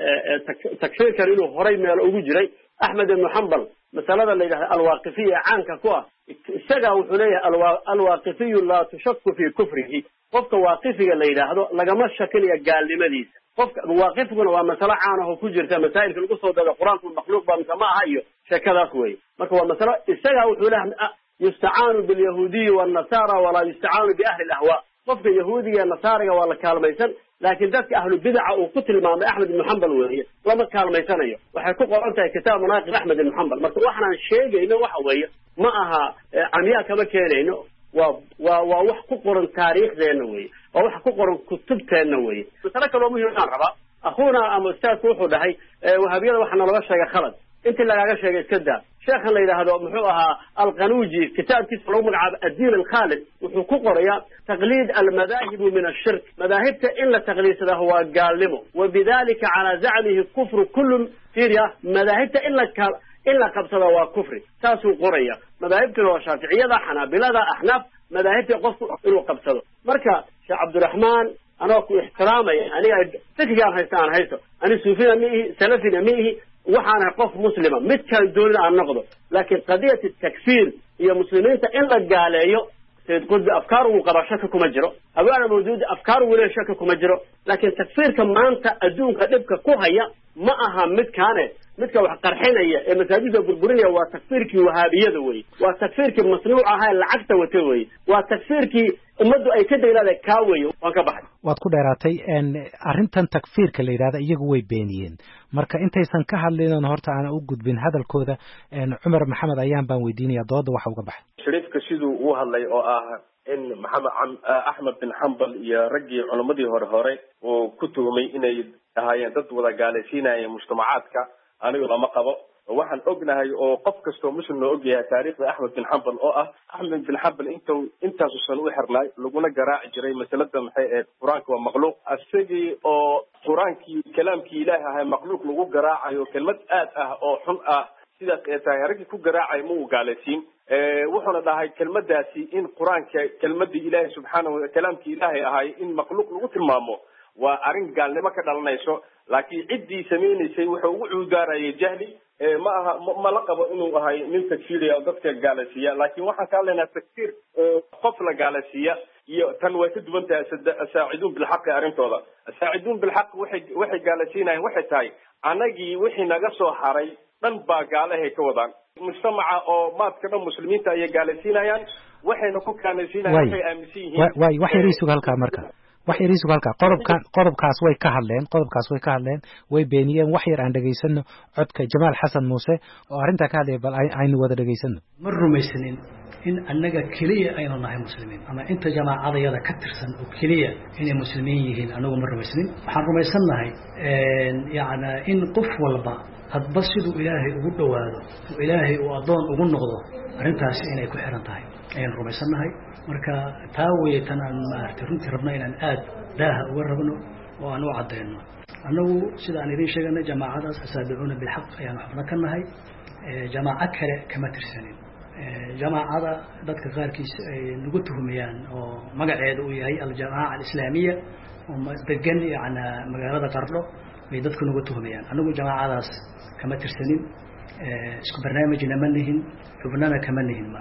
takfiirkan inuu horay meelo ugu jiray axmed ibnu xambal masalada la yidhahda alwaaqifiya caanka ku ah isagaa wuxuu leeyahay alwaaqifiyu laa tushaku fi kufrihi qofka waaqifiga la yidhaahdo lagama shakinaya gaalnimadiisa qofka waaqifiguna waa masalo caan ah oo ku jirta masaa'ilka lagu soo dado qur-aanku makhluuq baa mise ma aha iyo sheekadaas weye marka waa masalo isagaa wuxuu leeyahay yustacaanu bilyahuudiyi wannasara walaa yustacaanu biahli alahwaa qofka yahuudiga ee nasaariga waa la kaalmaysan laakiin dadka ahlu bidaca uu ku tilmaamay axmed ibnu xambal weeye lama kaalmaysanayo waxay ku qoran tahay kitaab munaaqib axmed ibnu xambal marka waxaan sheegayno waxa weeye ma aha camyaa kama keenayno waa waa waa wax ku qoran taariikhdeenna weye waa wax ku qoran kutubteenna weye masale kaloo muhiimaan rabaa akhuuna ama ustaadku wuxuu dhahay wahabiyada waxaa nalooga sheegay khalad intii lagaaga sheegay iska daa sheekhan la yidhaahdo muxuu ahaa alqanuuji kitaabkiisa lagu magacaabo addiin alkhaalid wuxuu ku qorayaa taqliid almadaahibu min ashirk madaahibta in la taqliidsadaa waa gaalnimo wabidalika calaa zacmihi kufru kullu fiiriya madaahibta in la in la qabsada waa kufri saasuu qoraya madaahibtuna waa shaaficiyada xanaabilada axnaaf madaahibta qofku inuu qabsado marka sheekh cabdiraxmaan anoo ku ixtiraamaya aniga fikrigaan haysta aan haysto ani suufina ma ihi salafina ma ihi waxaanahay qof muslima midkaan doonida aan noqdo laakiin qadiyati takfiir iyo muslimiinta in la gaaleeyo sayid qudbi afkaar uu qaba shaka kuma jiro hawaana mawduudi afkaar uu leeyahay shaka kuma jiro laakiin takfiirka maanta adduunka dhibka ku haya ma aha midkaane midka wax qarxinaya ee masaajidda burburinaya waa takfiirkii wahaabiyada weye waa takfiirkii masnuuc ahaa ee lacagta wata weye waa takfiirkii ummaddu ay ka daylaada kaa weye waan ka baxay waad ku dheeraatay arrintan takfiirka la yidhahda iyagu way beeniyeen marka intaysan ka hadlin horta aanan u gudbin hadalkooda cumar maxamed ayaan baan weydiinaya dooda waxa uga baxay shariifka siduu uu hadlay oo ah in maxamed axmed bin xambal iyo raggii culammadii hore hore uu ku tuhumay inay ahaayeen dad wada gaalaysiinaya mujtamacaadka anigu lama qabo waxaan ognahay oo qof kastoo muslim loo ogyahay taariikhda axmed bin xambal oo ah axmed bin xambal intuu intaasu san u xirnaay laguna garaaci jiray masalada maxay ahayd qur-aanka waa makhluuq isagii oo qur-aankii kalaamkii ilaahi ahay makhluuq lagu garaacayo kelmad aad ah oo xun ah sidaas ee tahay raggii ku garaacay ma uu gaalaysiin wuxuuna dhahay kelmadaasi in qur-aanka kelmadii ilaahi subxaanahu kalaamkii ilaahay ahay in makhluuq lagu tilmaamo waa arrin gaalnimo ka dhalanayso laakiin ciddii samaynaysay wuxuu ugu cuudaarayay jahli ma aha ma la qabo inuu ahay nin takfiiriya oo dadka gaalaysiiya laakiin waxaan ka hadlaynaa takfiir qof la gaalaysiiya iyo tan way ka duwan tahay asaaciduun bilxaqi arrintooda asaaciduun bilxaq waxay waxay gaalaysiinayaan waxay tahay anagii wixii naga soo haray dhan baa gaalahay ka wadaan mujtamaca oo maadka dhan muslimiinta ayay gaalaysiinayaan waxayna ku kaalaysiinayaan waxay aaminsan yihiin way wax yariisuga halkaa marka wax yariisuga halkaa qodobkan qodobkaas way ka hadleen qodobkaas way ka hadleen way beeniyeen wax yar aan dhegaysano codka jamaal xasan muuse oo arrintaa ka hadlaya bal aynu wada dhegaysano ma rumaysanin in annaga keliya aynu nahay muslimiin ama inta jamaacadayada ka tirsan oo keliya inay muslimiin yihiin anagu ma rumaysanin waxaan rumaysannahay yani in qof walba hadba siduu ilaahay ugu dhowaado oo ilaahay uu addoon ugu noqdo arrintaasi inay ku xiran tahay ayaan rumaysannahay marka taa weye tan aan maaragtay runtii rabna inaan aad daaha uga rabno oo aan u caddayno annagu sida aan idiin sheeganay jamaacadaas asaabicuuna bilxaq ayaan xubno ka nahay jamaaco kale kama tirsanin jamaacada dadka qaarkiis ay nagu tuhumayaan oo magaceeda uu yahay aljamaaca alislaamiya oo degan yani magaalada qardho bay dadku nagu tuhumayaan anagu jamaacadaas kama tirsanin isku barnaamijna ma nihin xubnana kama nihin maaragta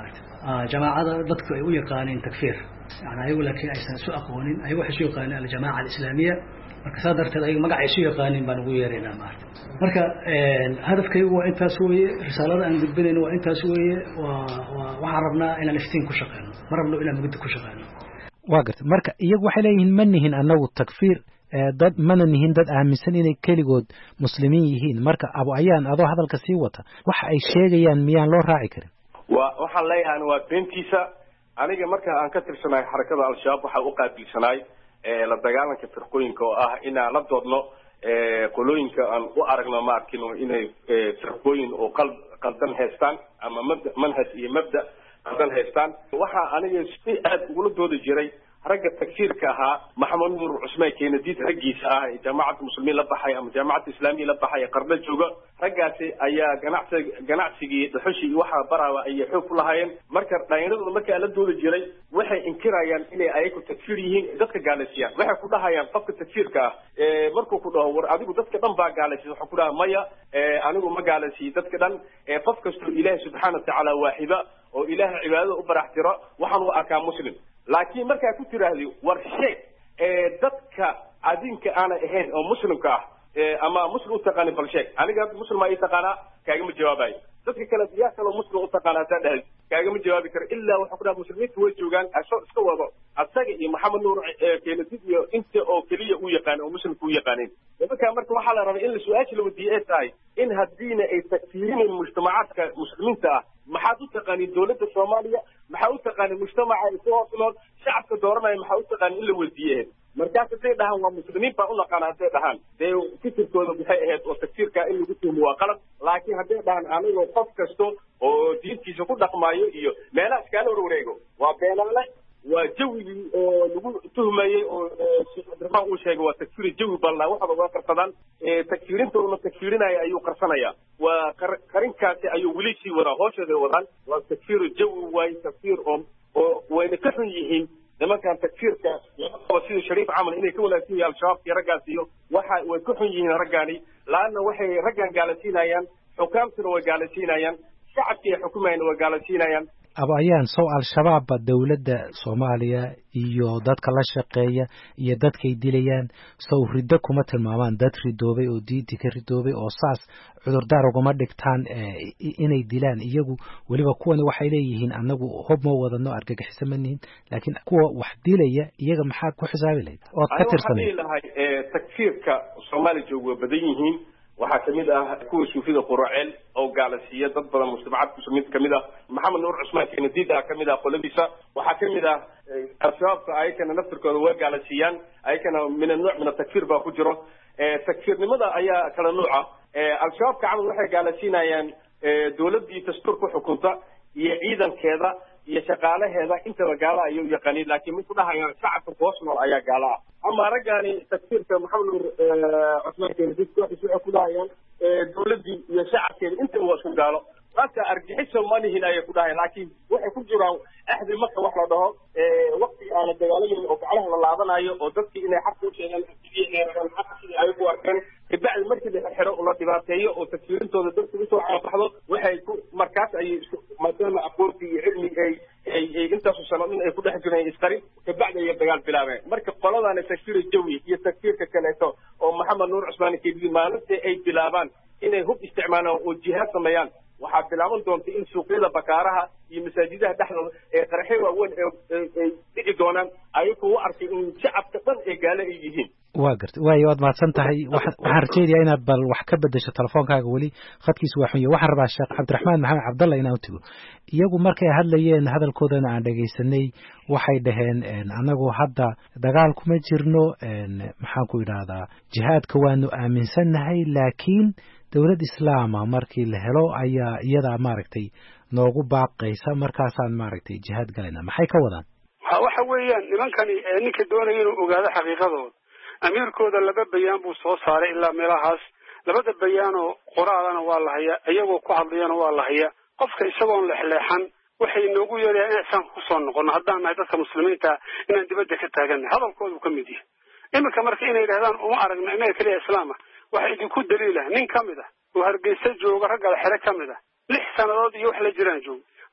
jamaacada dadku ay u yaqaaneen takfiir yani ayagu laakiin aysan isu aqoonin ayagu waxay isu yaqaaneen aljamaaca alislaamiya marka saa darteed ayagu magaca isu yaqaaneen baan ugu yeeraynaa maarta marka hadafkaygu waa intaas weeye risaalada aan gudbinayno waa intaas weeye waa waxaan rabnaa inaan iftiin ku shaqeyno ma rabno inaan mugdi ku shaqeyno waa gartay marka iyagu waxay leeyihiin ma nihin annagu takfiir dad mana nihin dad aaminsan inay keligood muslimiin yihiin marka abo ayaan adoo hadalka sii wata waxa ay sheegayaan miyaan loo raaci karin wa waxaan leeyahay waa beentiisa aniga marka aan ka tirsanahay xarakada al-shabaab waxa u qaabilsanaay la dagaalanka firqooyinka oo ah inaan la doodno qolooyinka aan u aragno ma arkino inay firqooyin oo qaldan haystaan ama manhaj iyo mabda qaldan haystaan waxa aniga si aad ugu doodi jiray ragga takfiirka ahaa maxamed nuur cusmaan keenadiid raggiisa ah ee jaamacadda muslimiin la baxay ama jaamacadda islaamiga la baxay qarna jooga raggaasi ayaa ganacsi ganacsigii dhuxushii waxa barawa ay xoog ku lahaayeen marka dhalinyaradu marka la doodi jiray waxay inkirayaan inay ayagu takfiir yihiin dadka gaalaysiiyaan waxay ku dhahayaan qofka takfiirka ah ee markuu ku dhaho war adigu dadka dhan baa gaalaysiin waxa ku dhaha maya anigu ma gaalaysiin dadka dhan ee qof kastoo ilaahay subxaanahu wa ta'ala waaxiba oo ilaahay cibaadada u baraxtiro waxaan u arkaa muslim laakiin markaa ku tiraahdo war sheeg ee dadka adinka aan ahayn oo muslimka ah ama muslim u taqaan bal sheeg aniga muslim ay taqaana kaaga ma jawaabay dadka kale diyaa kale muslim u taqaana taadhay kaaga ma jawaabi karo illa waxa ku dhaaf muslimiintu way joogaan asoo iska wado asaga iyo maxamed nuur keenadid iyo inta oo kaliya u yaqaan oo muslimku u yaqaaneen dadka marka waxa la rabaa in la su'aasha la wadiyo tahay in hadiina ay takfiirin mujtamacaadka muslimiinta ah maxaad u taqaaniin dawladda Soomaaliya maxaa u taqaaniin mujtamaca ay soo hoosnool shacabka dooranaya maxaa u taqaaniin in la wadiyo markaas ay dhahaan waa muslimiin baa u naqaan haday dhahaan de fikirkooda waxay ahayd oo takfiirka in lagu tuumo waa qalad laakiin haday dhahaan aniga qof kasto oo diintiisa ku dhaqmaayo iyo meelaha iskaala wareego waa beenaale waa jawigii oo lagu tuhmayay oo Sheekh Abdurrahman uu sheegay waa takfiir jawi balla waxa lagu qarsadaan ee takfiirinta uu takfiirinaya ayuu qarsanaya waa qarinkaasi ayuu wili si wada hooshada wadaan waa takfiir jawi way takfiir oo oo way ka xun yihiin nimankan takfiirka oo sida shariif camal inay ka walaasiin al-shabaab iyo raggaas iyo waxa way ka xun yihiin raggaani laana waxay raggan gaalasiinayaan xukaamtuna way gaalasiinayaan shacabkii xukumayna way gaalasiinayaan aba ayaan soo al-shabaab dawladda Soomaaliya iyo dadka la shaqeeya iyo dadkay dilayaan soo ridda kuma tilmaamaan dad ridoobay oo diinti ka ridoobay oo saas cudurdaar uga dhigtaan inay dilaan iyagu waliba kuwani waxay leeyihiin anagu hub ma wadano argagixisamanin laakiin kuwa wax dilaya iyaga maxaa ku xisaabi lahayd oo ka tirsanay takfiirka Soomaaliya joogo badan yihiin waxa kamid ah kuwa suufida quraceel oo gaalasiya dad badan mujtamacaad muslimiin kamid ah maxamed nuur cusmaan keenadiid kamid ah qoladiisa waxa kamid ah ashaabka ayakana naftirkooda waa gaalasiyaan ayakana min nooc min takfiir baa ku jiro ee takfiirnimada ayaa kala nooca ee al-shabaabka camal waxay gaalasiinayaan dawladii dastuurka xukunta iyo ciidankeeda iyo shaqaalaheeda intaba gaala ayuu yaqaaniin laakiin mid ku dhahaya shacabka boosnol ayaa gaala ah ama raggaani takfiirka maxamed nuur cusmaan keenadiid waxay ku dhahayaan dawladii iyo shacabkeeda intaba waa isku gaalo marka argixisho manihin ayay ku dhahay laakiin waxay ku jiraan ahdi marka wax la dhaho waqti aan dagaalayn oo gacalaha la laabanayo oo dadkii inay xaq u sheegaan sidii xaq sidii ay ku arkeen bacdi markii la xiro la dhibaateeyo oo takfiirintooda dadku u soo caabaxdo waxay ku markaas ay maadaama aqoonti iyo cilmi ay ay intaas sano in ay ku dhex jireen isqari bacdi ay dagaal bilaabeen marka qoladaana takfiir jawi iyo takfiirka kaleeto oo maxamed nuur cusmaan keenadiid maalintii ay bilaabaan inay hub isticmaalaan oo jihaad sameeyaan waxaa bilaaban doonta in suuqyada bakaaraha iyo masaajidaha dhexdooda ee qaraxyo waaweyn ay dhigi doonaan ayagoo u arkay in shacabka dhan ay gaale ay yihiin waa gartay waayo waad mahadsan tahay waxaan rajaynayaa inaad bal wax ka bedesho telefoonkaaga weli khadkiisa waa xun yahay waxaan rabaa sheekh cabdiraxmaan maxamed cabdalla inaan u tago iyagu markay hadlayeen hadalkoodana aan dhegaysanay waxay dhaheen anagu hadda dagaal kuma jirno maxaan ku idhaahdaa jihaadka waanu aaminsannahay laakiin dawlad islaama markii la helo ayaa iyada maaragtay noogu baaqaysa markaasaan maaragtay jihaad galayna maxay ka wadaan waxa weeyaan nimankani ninka doonaya inuu ogaado xaqiiqadooda amiirkooda laba bayaan buu soo saaray ilaa meelahaas labada bayaanoo qoraalana waa la hayaa iyagoo ku hadlayana waa la hayaa qofka isagoon lexleexan waxay noogu yeerayaan in isaan ku soo noqono haddaan nahay dadka muslimiinta inaan dibadda ka taagannahay hadalkoodu ka mid yahay iminka marka inay yidhahdaan uma aragna innaga keliya islaama waxa idinku daliila nin ka mid ah oo hargeysa jooga ragga la xire ka mid ah lix sanadood iyo wax la jiraan joog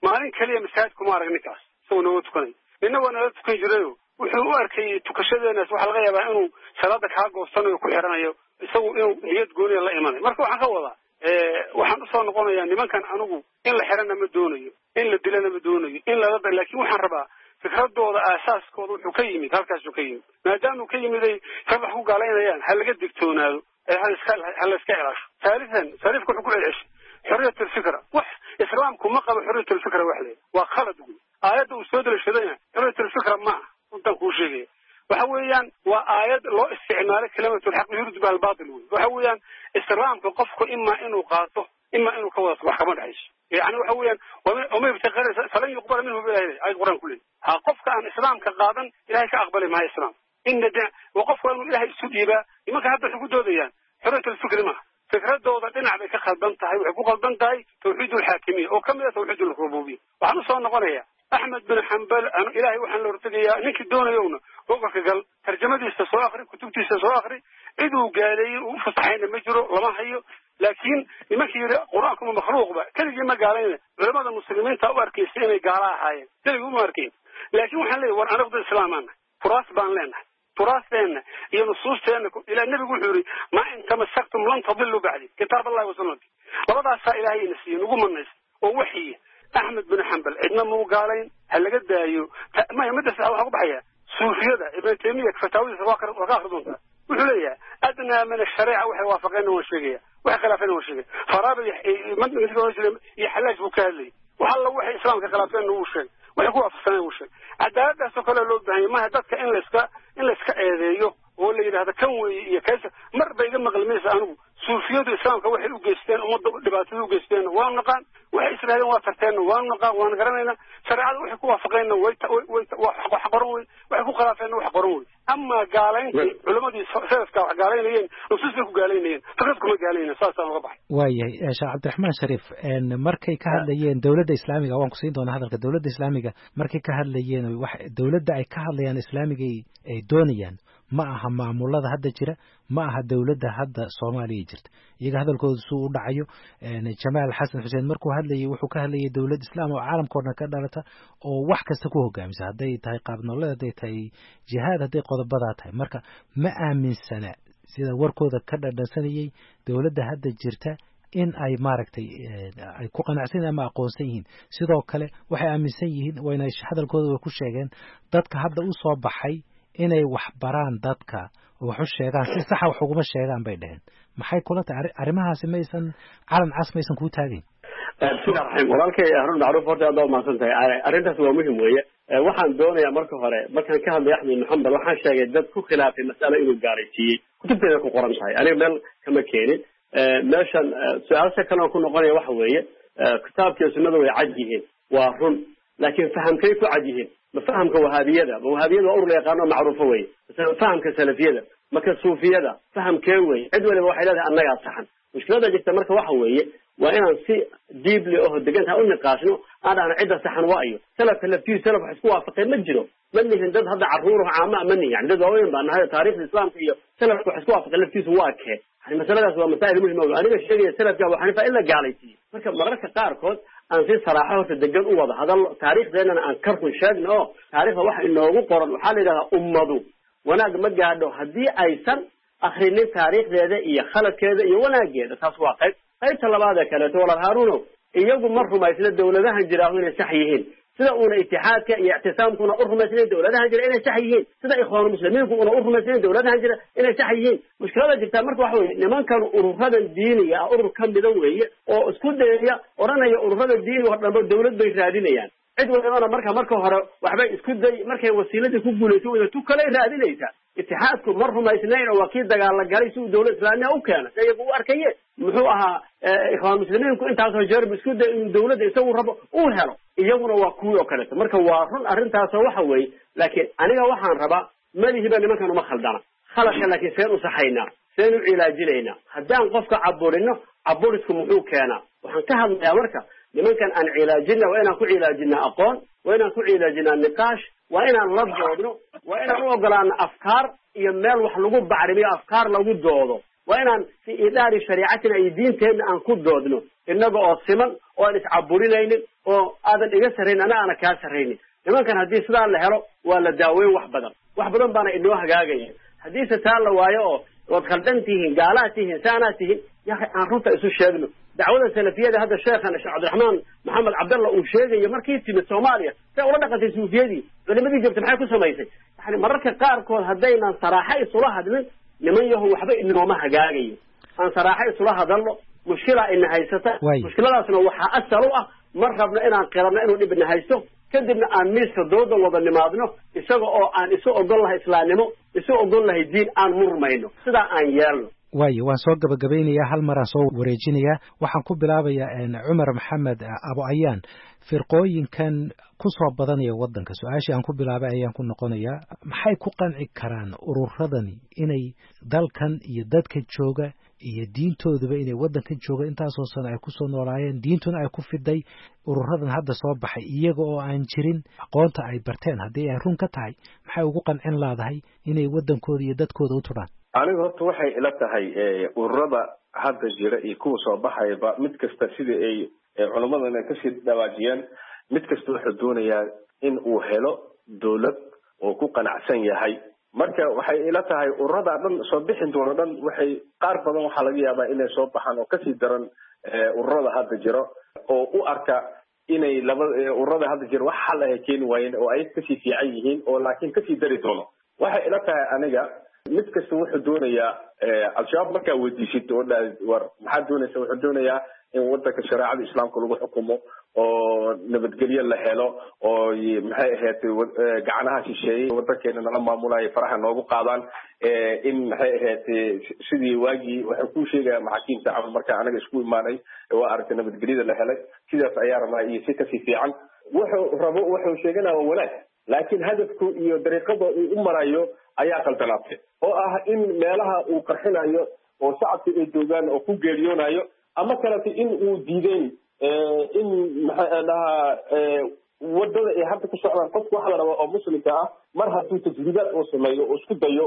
maalin kaliya masaajid kuma arag ninkaas isagoo noo tukanay ninna waa nala tukan jirayo wuxuu u arkayay tukashadeenaas waxaa laga yaabaa inuu salaada kaa goostanayo ku xiranayo isagu inuu niyad gooniya la imanay marka waxaan ka wadaa waxaan usoo noqonayaa nimankan anigu in la xirana ma doonayo in la dilana ma doonayo in lala da laakiin waxaan rabaa fikradooda aasaaskooda wuxuu ka yimid halkaasuu ka yimid maadaamuu ka yimiday rag wax ku gaalaynayaan ha laga digtoonaado ha la iska ilaasho haalisan sariifka wuxuu ku celceshay xorriyat alfikra wax islaamku ma qabo xorriyat alfikra wax leeyahay waa khalad wey aayadda uu soo dalashadayna xorriyat alfikra ma aha intaan kuu sheegaya waxa weeyaan waa aayad loo isticmaalay kalimatulxaq yurd biha albaatil wey waxa weeyaan islaamka qofku imaa inuu qaato imaa inuu ka wada wax kama dhexayso يعني waxa weeyaan uma ibtiqaar falan yuqbal minhu billahi ay quraan kulli ha qofka aan islaamka qaadan ilaahay ka aqbalay ma islaam inna da wa qofka inuu ilaahay isu dhiiba imanka hadda wuxuu ku doodayaan xorriyat al-fikr ma fikradooda dhinac bay ka khaldan tahay waxay ku khaldan tahay tawxiid al-haakimiyya oo kamid ah tawxiid al-rububiyya waxaan soo noqonayaa أحمد بن حنبل أنا إلهي وحن لورتقيا نك دون يومنا وقف قال ترجمة استسوا آخر كتبت استسوا آخر عدو قالي وفتحين مجرو لما هيو لكن لما كير قرآنكم مخلوق بقى كل جمع قالين علماء المسلمين تأوار كيسين قالها هاي كل يوم ماركين لكن وحن لي وأنا أرفض الإسلام أنا تراث بان لنا تراث لنا هي نصوص لنا إلى النبي يقول حوري ما إن تمسكتم لن تضلوا بعدي كتاب الله وسنتي وضع إلهي نسيين وقوم الناس ووحي أحمد بن حنبل عندنا مو قالين هل قد دايو ما يمدس أو أقول بحياة صوفيا ابن تيمية فتاوي واقر واقر دونها وحلية أدنى من الشريعة وحي وافقين وشيء وحي خلافين وشيء فرابي من يقول يحلاج بكالي وحلا وحي إسلام كخلافين وشيء وحي قوة في السنة وشيء عداد سكال اللود بهاي ما هدتك إن لسكا إن لسكا إيديو واللي هذا كم يكاس مر بيجمع الميز عنه صوفيا الإسلام كوحي وجستين ومض دباتي وجستين وانقان وحي إسرائيل واترتين وانقان وانقرننا شرعا وحي كوافقين ويت ويت وحقرون وحي كخلافين وحقرون أما قالين علماء دي سلف قالين نصوص قالين فقدكم قالين أساسا وضح وايه شيخ عبد الرحمن شريف ان markay ka hadlayeen dawladda islaamiga waan ku siin doonaa hadalka dawladda islaamiga markay ka hadlayeen wax dawladda ay ka hadlayaan islaamiga ay doonayaan ma aha maamulada hadda jira ma aha dawladda hadda Soomaaliya jirta iyaga hadalkoodu soo u dhacayo Jamaal Xasan Xuseen markuu hadlayay wuxuu ka hadlayay dawlad islaam oo caalamkoodna ka dhalata oo wax kasta ku hogaamisa haday tahay qaab nololeed haday tahay jihaad haday qodobada tahay marka ma aaminsana sida warkooda ka dhadhansanayay dawladda hadda jirta in ay maaragtay ay ku qanacsan ama aqoonsan yihiin sidoo kale waxay aaminsan yihiin wayna hadalkooda ku sheegeen dadka hadda u soo baxay inay wax baraan dadka wax u sheegaan si sax ah wax ugu sheegaan bay dhaheen maxay kula tahay arimahaasi maysan calan cas maysan ku taagin bismillaah raxim walaalkay harun macruuf horta aad ma santahay arintaas waa muhiim weeye waxaan doonayaa marka hore markaan ka hadlay Axmed Maxamed waxaan sheegay dad ku khilaafay mas'ala inuu gaaraysiiyay kutubteeda ku qoran tahay aniga meel kama keenin meeshan su'aasha kale oo ku noqonaya waxa weeye kitaabka sunnada way cad yihiin waa run laakiin fahamkay ku cad yihiin ma fahamka wahabiyada wahabiyada waa urur yaqaan oo macruufo weeye مثلا fahamka salafiyada marka suufiyada fahamkee weeye cid waliba waxay leedahay annaga saxan mushkilada jirta marka waxa weeye waa inaan si deeply oo degantaa u niqaashno aan aan cid saxan waayo salafka laftiisa salaf wax isku waafaqay ma jiro manihin dad hadda caruur caama manihin yani dad waaweyn baan nahay taariikhda islaamka iyo salafka wax isku waafaqay laftiisa waa kee yani masaladaas waa masaa'il muhiim ah aniga sheegay salafka waxa xanifa illa gaalaysiin marka mararka qaar kood aan si saraaxo horta degan u wada hadal taariikhdeena aan karku sheegno taariikhda waxa inoogu qoran waxa la yiraahdaa ummadu wanaag ma gaadho haddii aysan akhrinin taariikhdeeda iyo khaladkeeda iyo wanaageeda taas waa qayb qaybta labaad ee kale walaal Haaruno iyagu ma rumaysna dawladahan jira inay sax yihiin sida uuna itixaadka iyo ictisaamkuna u rumaysna dawladahan jira inay sax yihiin sida ikhwaanu muslimiinku una u rumaysna dawladahan jira inay sax yihiin mushkilada jirta marka waxa weeye nimankan ururadan diiniga ah urur ka mid ah weeye oo isku dayaya oranaya ururada diiniga oo dhanba dawlad bay raadinayaan cid walba marka marka hore waxbay isku day markay wasiilada ku guulayso wada tu kale raadinaysa itixaadku mar rumaysnayn oo waqti dagaal la galay si dawlad islaamiga u keena iyagu u arkayay muxuu ahaa ikhwaan muslimiinku intaas oo jeer isku day in dawladda isagu rabo uu helo iyaguna waa kuwi oo kale marka waa run arintaas waxa weey laakiin aniga waxaan rabaa malihiba nimankan uma khaldana khaladka laakiin seen u saxayna seen u ilaajinayna haddaan qofka caburino caburisku muxuu keena waxaan ka hadlayaa marka nimankan aan cilaajina waa inaan ku cilaajina aqoon waa inaan ku cilaajina niqaash waa inaan la doodno waa inaan u ogolaano afkaar iyo meel wax lagu bacrimiyo afkaar lagu doodo waa inaan fi idaari shariicatina iyo diinteenna aan ku doodno innaga oo siman oo aan iscaburinaynin oo aadan iga sarrayn ana aana kaa sarraynin nimankan haddii sidaa la helo waa la daaweyn wax badan wax badan baana inoo hagaagaya haddiise taa la waayo oo waad khaldan tihiin gaalaad tihiin saanaad tihiin yahay aan runta isu sheegno dacwada salafiyada hadda sheekhan sheekh cabdiraxmaan maxamed cabdalla uu sheegayo markii timid soomaaliya say ula dhaqantay suufiyadii culimadii joogta maxay ku samaysay yani mararka qaarkood haddaynan saraaxo isula hadlin niman yaho waxba inooma hagaagayo aan saraaxo isula hadalno mushkilaa ina haysata mushkiladaasna waxaa asal u ah mar rabno inaan qiranno inuu dhib ina haysto kadibna aan miiska dooda wada nimaadno isaga oo aan isu ogol lahay islaamnimo isu ogol lahay diin aan murmayno sidaa aan yeelno waayo waan soo gabagabaynayaa hal maraan soo wareejinayaa waxaan ku bilaabayaa cumar maxamed abo ayaan firqooyinkan ku soo badanaya waddanka su-aashii aan ku bilaabay ayaan ku noqonayaa maxay ku qanci karaan ururadani inay dalkan iyo dadka jooga iyo diintooduba inay waddankan jooga intaasoo sano ay kusoo noolaayeen diintuna ay ku fiday ururadan hadda soo baxay iyaga oo aan jirin aqoonta ay barteen haddii ay run ka tahay maxay ugu qancin laadahay inay waddankooda iyo dadkooda u turaan aniga horta waxay ila tahay ururada hadda jira iyo kuwa soo baxayba mid kasta sida ay culimadana kasii dhawaajiyeen mid kasta wuxuu doonayaa in uu helo dawlad oo ku qanacsan yahay marka waxay ila tahay ururada dhan soo bixin doona dhan waxay qaar badan waxaa laga yaabaa inay soo baxaan oo kasii daran ururada hadda jiro oo u arka inay laba ururada hadda jiro wax xal ah keeni waayeen oo ay kasii fiican yihiin oo laakiin kasii dari doono waxay ila tahay aniga mid kasta wuxuu doonayaa al-shabaab markaa weydiisid oo war maxaad doonaysa wuxuu doonayaa in wadanka shareecada islaamka lagu xukumo oo nabadgelyo la helo oo maxay ahayd gacanaha shisheeyey wadankeena nala maamulayo faraha noogu qaadaan in maxay ahayd sidii waagii waxay ku sheegaya maxaakiimta camal markaa anaga isku imaanay waa aragtay nabadgelyada la helay sidaas ayaa rabnaa iyo si kasii fiican wuxuu rabo wuxuu sheeganaya waa wanaag laakiin hadafku iyo dariiqada uu u marayo ayaa qaldanaatay oo ah in meelaha uu qarxinayo oo shacabka ay joogaan oo ku geeriyoonayo ama kalete in uu diideyn in maxaa dhahaa wadada ay hadda ku socdaan qofku waxa la rabaa oo muslimka ah mar hadduu tajriibaad oo sameeyo oo isku dayo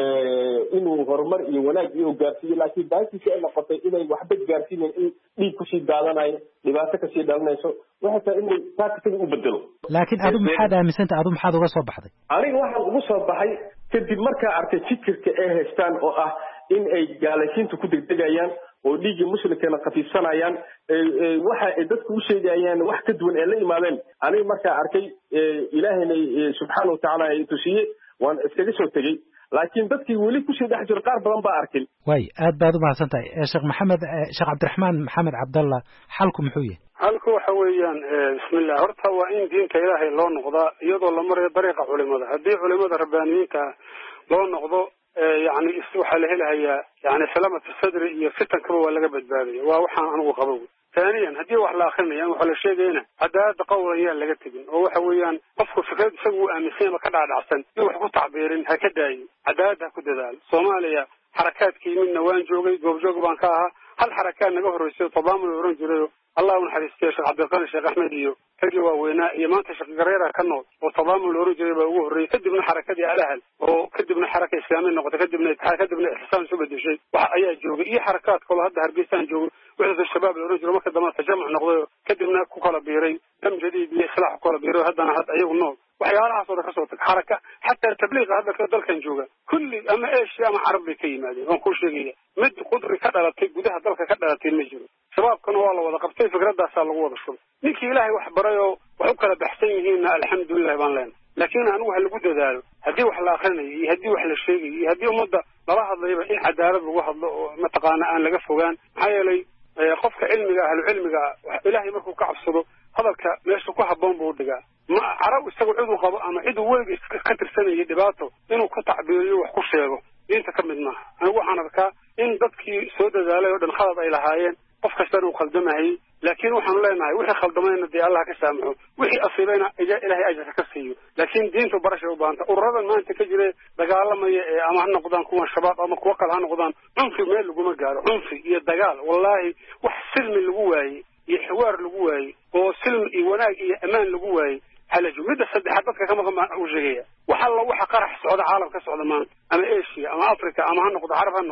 inuu horumar iyo wanaag iyo gaarsiiyo laakiin baahitiisa ay noqotay inay waxba gaarsiinayn in dhiig kusii daadanayo dhibaato kasii dhalanayso waxay tahay inuu taaktiga u bedelo laakiin adu maxaad aaminsanta adu maxaad uga soo baxday aniga waxaan ugu soo baxay kadib markaa arkay fikirka ay haystaan oo ah in ay gaalaysiinta ku degdegayaan oo dhiiggii muslimkeena khafiifsanayaan waxa ay dadku u sheegayaan wax ka duwan ee la imaadeen aniga markaa arkay ilaahayna subxaana watacaala ay tusiyey waan iskaga soo tegey laakiin dadkii weli kusii dhex jiro qaar badan baa arkin way aad baad u mahadsan tahay sheekh maxamed sheekh cabdiraxmaan maxamed cabdalla xalku muxuu yahay halku waxa weeyaan bismillah horta waa in diinta ilaahay loo noqdaa iyadoo la marayo dariiqa culimada haddii culimada rabbaaniyiinta loo noqdo يعني waxaa la helayaa yani salaamatu sadri iyo fitankaba waa laga badbaadaya waa waxaan anigu qabo ثانيا hadii wax la akhrinayo waxa la sheegayna cadaalad qowlaya laga tagin oo waxa weeyaan qofku fikrad isagu aaminsan ka dhaadhacsan in wax ku tacbiirin ha ka daayin cadaalad ku dadaal Soomaaliya harakaadkii midna waan joogay goobjoog baan ka ahaa hal harakaad naga horeysay tadaamul oran jiray الله ونحرسته شيخ عبد القادر الشيخ أحمد يو تجوا وينا يمان تشق قريرة كنو وتضامن الورج اللي بوجه الري كدبنا حركة دي على هل وكدبنا حركة إسلامية نقطة كدبنا اتحاد كدبنا إحسان شو بدي شيء وأي جوج أي حركات كل هذا هربيستان جوج وعند الشباب الورج ما كدبنا تجمع نقطة كدبنا كوكلا بيري دم جديد لإصلاح كوكلا بيري هذا أنا هذا أيه النور وحيانا صوت صوتك حركة حتى التبليغ هذا كذا كان جوجا كل أما إيش أما عربي كيما دي ونقول شيء مد قدر كذا لا تجودها ذلك كذا تنمجر شباب كانوا والله وذا قبتي فكرة ده صار لغوض الشغل نيكي إلهي وحبريه وحكلا بحسين هنا الحمد لله بان لين لكن أنا وحل جود ذلك هدي وحل آخرني هدي وحل الشيء هدي مدة نلاحظ لي إن عدالة وواحد ما تقانا أن لقى فوقان هاي لي قفك علمي أهل علمي إلهي مركو كعب صدو هذا ليش كوها حبان بودجا ما عرب استقول عدو قضاء أما عدو وجه كتر سنة يدباته إنه قطع بيجي وحكوش يجو إنت كمل معه أنا وحنا ذكاء إن ضدك سود ذلك ودن خلط إلى هاين قف كشتن وخلدمه هي لكن وحنا لا معي وحنا خلدمين دي الله كسامحه وحي أصيبنا إجا إلهي أجر كسيه لكن دينته برش وبانته والرضا ما أنت كجري دجال ما أما هن قضان كون الشباب أما كوكل هن قضان عنف ميل لقوم قال عنف يدجال والله وحسلم اللجواي يحوار لجواي وسلم وناج أمان لجواي هل جمدة صدق حدثك كما كما وجهية وحلا وح قرح سعود عالم كسعود مان أما إيشيا أما أفريقيا أما هنقض عرب هنقض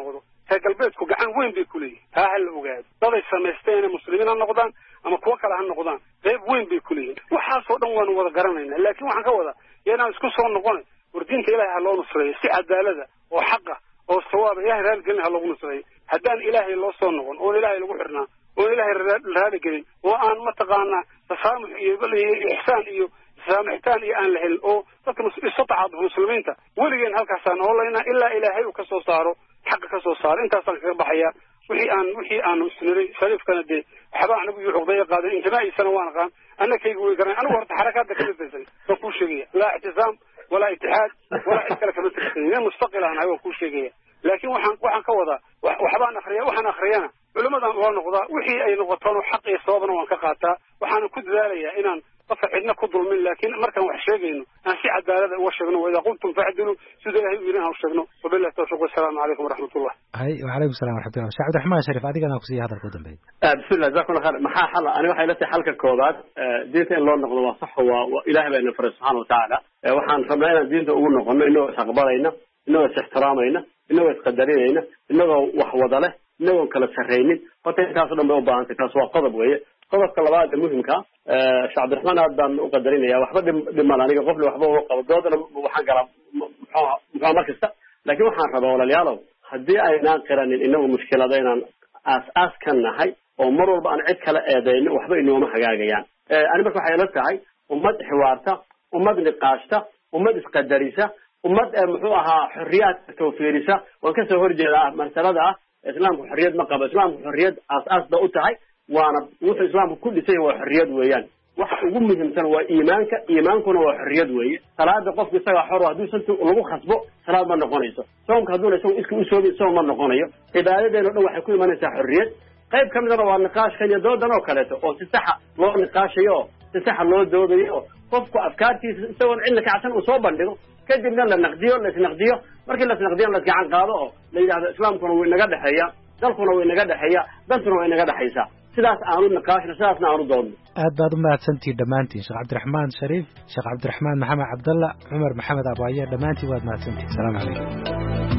reer galbeedku gacan weyn bay ku leeyihin taa ha la ogaado daday samaysteen inay muslimiin ha noqdaan ama kuwo kale ha noqdaan qayb weyn bay ku leeyihin waxaasoo dhan waanu wada garanaynaa laakiin waxaan ka wada inaan isku soo noqon war diinta ilaahay ha loo nusreeyo si cadaalada oo xaqa oo sawaaba ilaahay raaligelin ha loogu nusreeyo haddaan ilaahay loo soo noqon oon ilaahay lagu xirnaa oon ilaahay raaligelin oo aan mataqaanaa tasaamux iyo ixsaan iyo saamaxitaan iyo aan la helin oo dadka istatacaad muslimiinta weligeen halkaasaan oolayna ilaa ilaahay uu ka soo saaro xaqa ka soo saaro intaasaan kaga baxaya wixii aan wixii aan isniray shariifkana dee waxba anigu iyo cuqdaya qaaday intimaa'iisana waan aqaan annakayga way garanay anigu horta xarakaadda kama tirsan waan kuu sheegaya laa ictisaam walaa itixaad walaa cid kale kama tirsan nin mustaqil aan ahay waan kuu sheegaya laakiin waxaan waxaan ka wadaa waxbaan akriya waxaan akriyana culimadan waa noqdaa wixii ay noqotoon xaq iyo sababna waan ka qaataa waxaana ku dadaalayaa inaan qofka cidna ku dulmin laakiin markaan wax sheegayno aan si cadaalada uga sheegno waidaa qultum facdilu sida ilaahay u yidhi aan u sheegno wabillahi tawfiiq wasalaamu calaykum waraxmatullah hay wacalaykum salam waraxmatullah sheekh cabdiraxmaan shariif adigana kusiiya hadalka u dambeeya bismillah jazakumullah khair maxaa xala ani waxay la tahay xalka koobaad diinta in loo noqdo waa sax waa ilaahay baa ina faray subxaana watacaala waxaan rabnaa inaan diinta ugu noqono inagoo isaqbalayna inagoo is-ixtiraamayna inagoo isqadarinayna inagoo wax wada leh inagoon kala sarraynin horta intaasoo dhan bay u baahantay taas waa qodob weeye qodobka labaad ee muhimka sheekh cabdiraxmaan aad baan u qadarinaya waxba dhiman aniga qofle waxba uma qabo doodana waxaan galaa muxuuha muxuha mar kasta laakiin waxaan rabaa walaalayaalow haddii aynaan qiranin inagu mushkilada inaan aas-aas ka nahay oo mar walba aan cid kala eedayno waxba inooma hagaagayaan ani marka waxay ila tahay ummad xiwaarta ummad niqaashta ummad isqadarisa ummad muxuu ahaa xorriyaadka tawfiirisa waan kasoo horjeedaa masalada ah islaamku xorriyad ma qabo islaamku xorriyad aas-aas ba u tahay waana wuxuu islaamku ku dhisay waa xorriyad weeyaan waxa ugu muhiimsan waa iimaanka iimaankuna waa xorriyad weeye salaada qofku isagaa xor hadduu santi lagu khasbo salaad ma noqonayso soomka hadduuna isagu iska u soobi soom ma noqonayo cibaadadeeno dhan waxay ku imanaysaa xorriyad qayb ka midana waa niqaashkan iyo doodan oo kaleeto oo si saxa loo niqaashayo oo si saxa loo doodayo oo qofku afkaartiisa isagoon cidna kacsan uu soo bandhigo kadibna la naqdiyo la isnaqdiyo markii la isnaqdiyo la gacan qaado oo la yidhahdo islaamkuna wuu inaga dhexeeya dalkuna wuu inaga dhexeeya dantuna waa inaga dhexaysaa sidaas aanu niqaashno sidaasna aanu doodno aad baad u mahadsantihiin dhammaantiin sheekh cabdiraxmaan shariif sheekh cabdiraxmaan maxamed cabdalla cumar maxamed abaaye dhammaantiin waad mahadsantihin asalaamu calaykum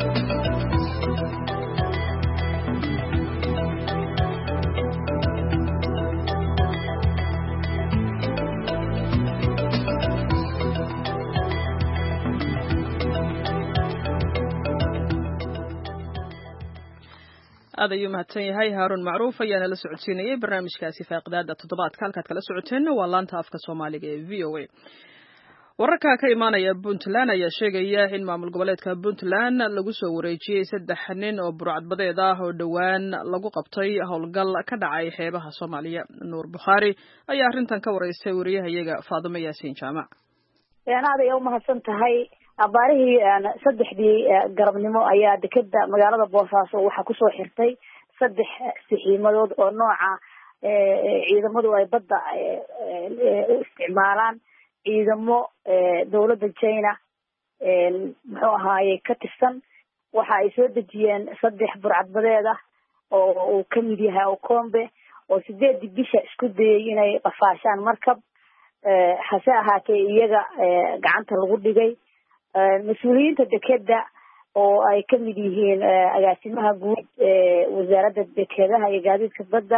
aad ayuu mahadsan yahay haaruun macruuf ayaana la socodsiinayay barnaamijkaasi faaqidaada toddobaadka halkaad kala socoteenna waa laanta afka soomaaliga ee v o a wararka ka imaanaya puntland ayaa sheegaya in maamul goboleedka puntland lagu soo wareejiyey saddex nin oo burcadbadeed ah oo dhowaan lagu qabtay howlgal ka dhacay xeebaha soomaaliya nuur bukhaari ayaa arrintan ka wareystay wariyahayaga faadimo yaasiin jaamac aad ay u mahadsan tahay abaarihii saddexdii garabnimo ayaa dekeda magaalada boosaaso waxaa kusoo xirtay saddex sixiimadood oo nooca ciidamadu ay badda u isticmaalaan ciidamo dawladda china muxuu ahaaye ka tirsan waxa ay soo dejiyeen saddex burcadbadeed ah oo uu kamid yahay okombe oo sideedii bisha isku dayay inay qafaashaan markab hase ahaatee iyaga gacanta lagu dhigay mas-uuliyiinta dekeda oo ay kamid yihiin agaasimaha guud wasaaradda dekedaha iyo gaadiidka badda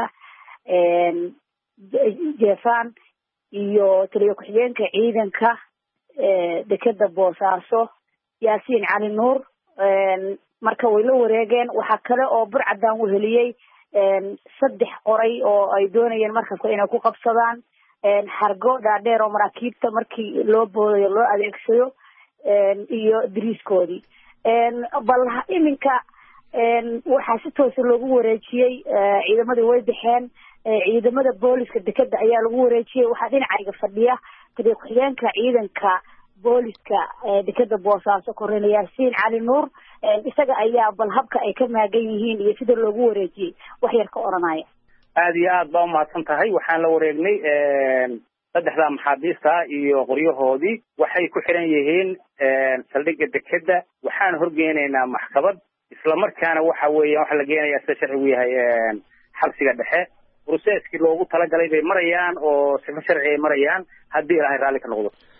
jefan iyo taliyo ku-xigeenka ciidanka dekeda boosaaso yaasiin cali nuur marka way la wareegeen waxaa kale oo burcadan weheliyey saddex qoray oo ay doonayeen markabka inay ku qabsadaan xargo dhaadheer oo maraakiibta markii loo boodayo loo adeegsado iyo dariiskoodii bal iminka waxaa si toosa loogu wareejiyey ciidamadii way baxeen ciidamada booliska dekeda ayaa lagu wareejiyey waxaa dhinacayga fadhiya taliyo ku-xigeenka ciidanka booliska dekeda boosaaso korneyl yaasiin cali nuur isaga ayaa bal habka ay ka maagan yihiin iyo sida loogu wareejiyey wax yar ka oranaya aada iyo aad baa umahadsan tahay waxaan la wareegnay saddexda maxaabiista iyo qoryahoodii waxay ku xiran yihiin saldhigga dekeda waxaan horgeynaynaa maxkamad islamarkaana waxa weeya waxa la geenayaa sida sharcigu yahay xabsiga dhexe broceskii loogu talagalay bay marayaan oo sifo sharci ay marayaan haddii ilaahay raalli ka noqdo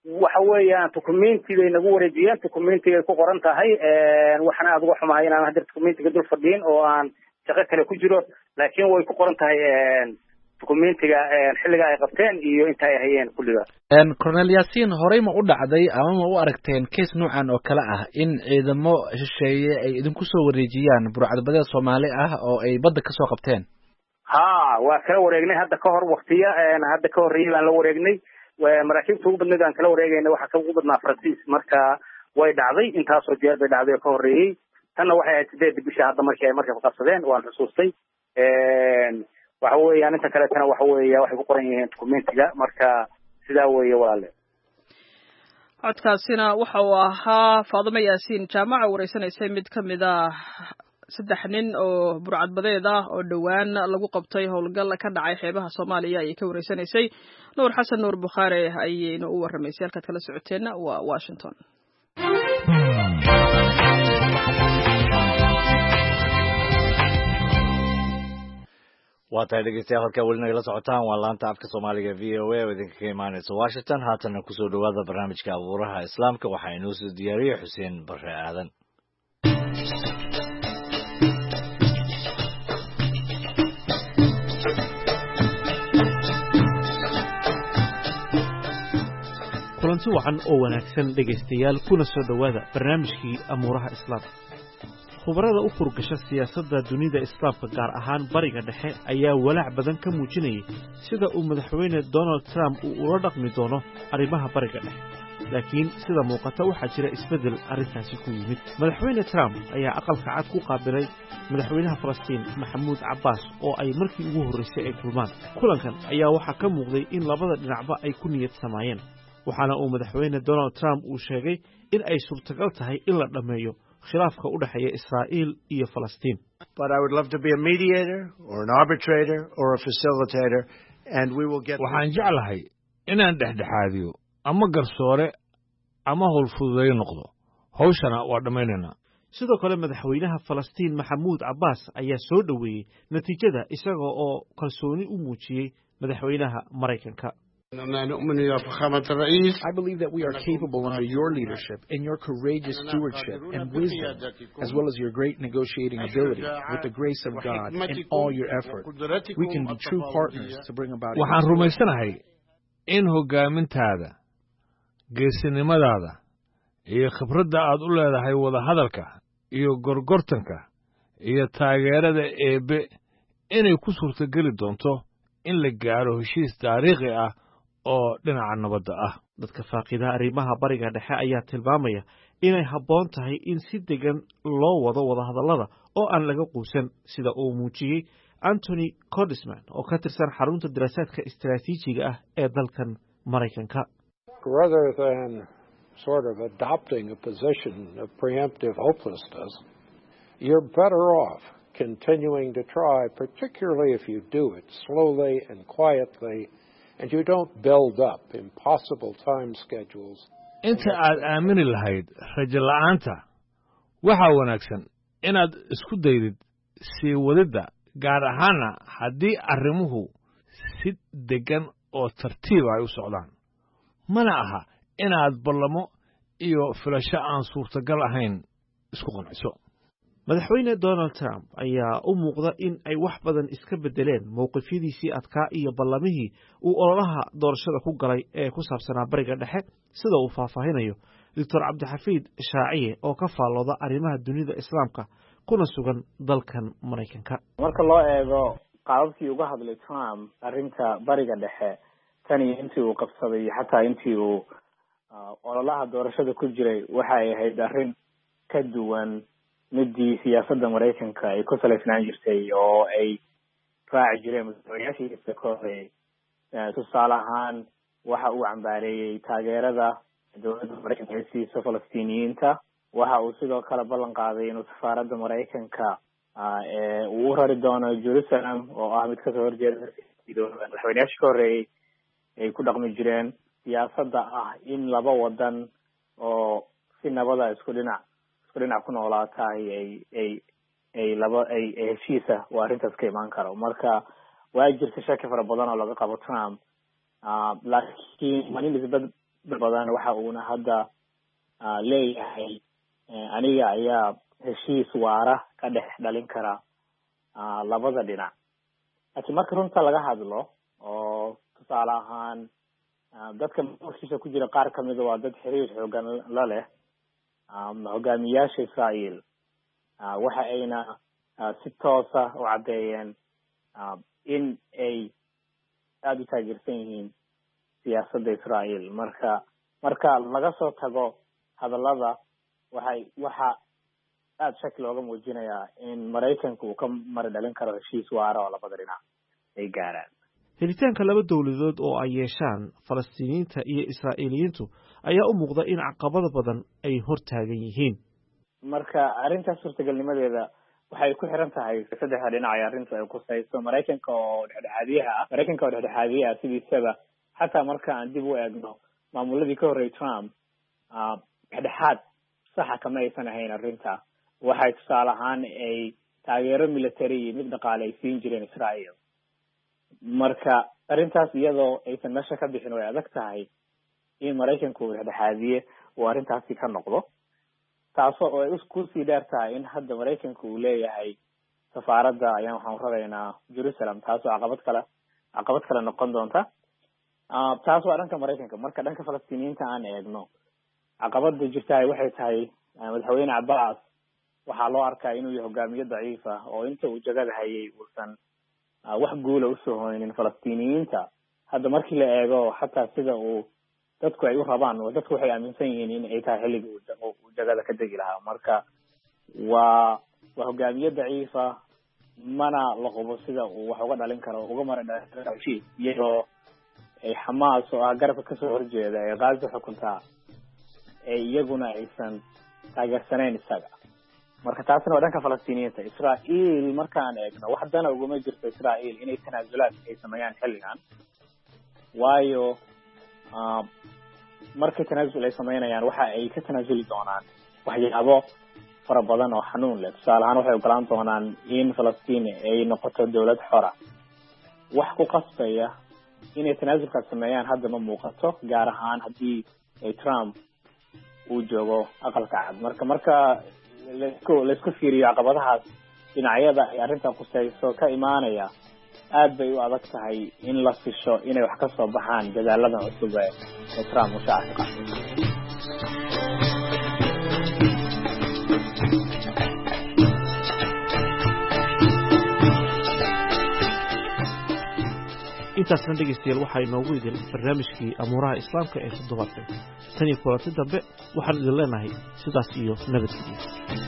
waxa weeyaan documentiga ay nagu wareejiyeen documentiga ay ku qoran tahay waxaan aad uga xumahay inaan hadda documentiga dul fadhiin oo aan shaqo kale ku jiro laakiin way ku qoran tahay documentiga xilliga ay qabteen iyo inta ay hayeen kulliga Colonel Yasin horey ma u dhacday ama ma u aragteen case noocan oo kale ah in ciidamo shisheeye ay idinku soo wareejiyaan burcadbadeed Soomaali ah oo ay badda ka soo qabteen ha waa kala wareegnay hadda ka hor waqtiya hadda ka horreeyay baan la wareegnay maraakiibta ugu badneed aan kala wareegayna waxa ka ugu badnaa Faransiis marka way dhacday intaas oo jeer bay dhacday ka horreeyay tanna waxay ahayd sideed bisha hadda markii ay markii qabsadeen waan xusuustay waxa weeyaan inta kale tan waxa weeyaa waxay ku qoran yihiin documentiga marka sidaa weeye walaale codkaasina waxa uu ahaa Faadimo Yaasiin jaamaca wareysanaysay mid ka mid ah saddex nin oo burcadbadeed ah oo dhawaan lagu qabtay howlgal ka dhacay xeebaha Soomaaliya ay ka wareysanaysay Nuur Xasan Nuur Bukhari ayayna u waramaysay halka kala socoteena waa Washington waa tahay dhegeystayaal halkaa weli nagala socotaan waa laanta afka Soomaaliga V O A oo idinka ka imaanaysa Washington haatana kusoo dhawaada barnaamijka abuuraha islaamka waxaa inoo soo diyaariyay Xuseen Barre Aadan kulanti wacan oo wanaagsan dhegaystayaal kuna soo dhawaada barnaamijkii amuuraha islaamka khubarada u furgasha siyaasadda dunida islaamka gaar ahaan bariga dhexe ayaa walaac badan ka muujinayay sida uu madaxweyne Donald Trump uu ula dhaqmi doono arrimaha bariga dhexe laakiin sida muuqata waxaa jira isbedel arrintaasi ku yimid madaxweyne Trump ayaa aqalka cad ku qaabilay madaxweynaha Falastiin Maxamuud Cabbaas oo ay markii ugu horreysay ay kulmaan kulankan ayaa waxaa ka muuqday in labada dhinacba ay ku niyad samaayeen waxaana uu madaxweyne Donald Trump uu sheegay in ay suurtagal tahay in la dhameeyo khilaafka u dhaxeeya Israa'iil iyo Falastiin. But I would love to be a mediator or an arbitrator or a facilitator and we will get waxaan jeclahay inaan dhexdhexaadiyo ama garsoore ama howlfududeeyo noqdo hawshana waa dhamaynayna sidoo kale madaxweynaha Falastiin Maxamuud Cabbaas ayaa soo dhaweeyay natiijada isaga oo kalsooni u muujiyay madaxweynaha Mareykanka I believe that we are capable under your leadership and your courageous stewardship and wisdom, as well as your great negotiating ability, with the grace of God and all your effort, we can be true partners to bring about. waxaan rumaysanahay in hogaamintaada geesinimadaada iyo khibradda aad u leedahay wada hadalka iyo gorgortanka iyo taageerada eebe inay ku suurtageli doonto in la gaaro heshiis taariikhi ah oo dhinaca nabadda ah dadka faaqida arrimaha bariga dhexe ayaa tilmaamaya inay habboon tahay in si degan loo wado wada hadallada oo aan laga quusan sida uu muujiyey Anthony Codisman oo ka tirsan xarunta daraasaadka istiraatiijiga ah ee dalkan Mareykanka rather than sort of adopting a position of preemptive hopelessness you're better off continuing to try, particularly if you do it slowly and quietly and you don't build up impossible time schedules. inta aad aamini lahayd rajo la'aanta waxaa wanaagsan inaad isku daydid sii wadidda gaar ahaana haddii arrimuhu si degan oo tartiib ay u socdaan mana aha inaad ballamo iyo filasho aan suurtagal ahayn isku qanciso madaxweyne Donald Trump ayaa u muuqda in ay wax badan iska bedeleen mowqifyadiisii adkaa iyo ballamihii uu ololaha doorashada ku galay ee ku saabsanaa bariga dhexe sida uu faahfaahinayo Doctor Cabdixafiid Shaaciye oo ka faallooda arrimaha dunida islaamka kuna sugan dalkan Mareykanka marka loo eego qaabkii uga hadlay Trump arrinta bariga dhexe tani intii uu qabsaday xataa intii uu ololaha doorashada ku jiray waxay ahayd arrin ka duwan midii siyaasadda Mareykanka ay ku salaysnaan jirtay oo ay raaci jireen madaxweynayaashiisa ka horreeyay tusaale ahaan waxa uu cambaareeyey taageerada dowladda Mareykanka ee siisa Falastiiniyiinta waxa uu sidoo kale ballan qaaday inuu safaaradda Mareykanka ee uu u rari doono Jerusalem oo ah mid ka soo horjeeda madaxweynayaashii ka horreeyay ay ku dhaqmi jireen siyaasadda ah in laba wadan oo si nabada isku dhinac dhinac ku noolaata ay ay ay laba ay heshiisa waa arrintaas ka imaan karo marka waa jirta shaki fara badan oo laga qabo Trump laakiin manin isbed badan waxa uuna hadda leeyahay aniga ayaa heshiis waara ka dhex dhalin kara labada dhinac. laakiin marka runta laga hadlo oo tusaale ahaan dadka maamulkiisa ku jira qaar kamida waa dad xiriir xoogan la leh hogaamiyaasha Israa'iil, waxa ayna si toosa u caddeeyeen in ay aada u taageersan yihiin siyaasadda Israa'iil. marka marka laga soo tago hadallada waxay waxa aada shaki looga muujinayaa in Maraykanka uu ka mari dhalin karo heshiis waara oo labada dhinac ay gaaraan. helitaanka laba dowladood oo ay yeeshaan Falastiiniyiinta iyo Israa'iiliyiintu ayaa u muuqda in caqabado badan ay hor taagan yihiin. marka arrintaas suurtagalnimadeeda waxay ku xiran tahay saddexda dhinac ay arrintu ay kusayso. Maraykanka oo dhexdhexaadiyaha ah Maraykanka oo dhexdhexaadiyaha ah sidiisaba xataa marka aan dib u eegno maamuladii ka horreeyay Trump dhexdhexaad saxa kama aysan ahayn arrinta. waxay tusaale ahaan ay taageero military iyo mid dhaqaale ay siin jireen Israa'iil. marka arrintaas iyadoo aysan meesha ka bixin way adag tahay in Maraykanku uu dhexdhexaadiye uu arrintaasi ka noqdo, taasoo oo ay kusii dheer tahay in hadda Maraykanku uu leeyahay safaaradda ayaan waxaan rabaynaa Jerusalem, taasoo caqabad kale caqabad kale noqon doonta. taas waa dhanka Maraykanka. marka dhanka Falastiiniyiinta aan eegno caqabada jirta waxay tahay madaxweyne Abbas waxaa loo arkaa inuu yahay hogaamiye daciif ah oo inta uu jagada hayay uusan wax guula usoo hoynin Falastiiniyiinta. hadda markii la eego xataa sida uu dadku ay u rabaan, dadku waxay aaminsan yihiin in ay tahay xilligii uu jagada ka degi lahaa. marka waa waa hogaamiye daciif ah, mana la qubo sida uu wax uga dhalin karo uga mara heshiis iyadoo ay Xamaas oo ah garabka kasoo horjeeda ee Gaza xukuntaa ee iyaguna aysan taageersanayn isaga. marka taasna waa dhanka Falastiiniyiinta. Israa'iil markaan eegno wax dana uguma jirto Israa'iil inay tanaasulaad ay sameeyaan xilligan, waayo markay tanaasul ay sameynayaan waxa ay ka tanaasuli doonaan waxyaabo fara badan oo xanuun leh. tusaale ahaan waxay ogolaan doonaan in Falastiin ay noqoto dowlad xora. wax ku qasbaya inay tanaasulkaas sameeyaan hadda ma muuqato, gaar ahaan haddii ay Trump uu joogo aqalka cad. marka marka laisku laisku fiiriyo caqabadahaas dhinacyada ay arrintan kusayso ka imaanaya, aad bay u adag tahay in la fisho inay wax ka soo baxaan dadaaladan cusub ee Trump uu shacabka qaaday. intaasna dhegeystayaal waxaa inoogu idin barnaamijkii amuuraha islaamka ee toddobaadkan. tan iyo kulanti dambe waxaan idin leenahay sidaas iyo nabadgelyo.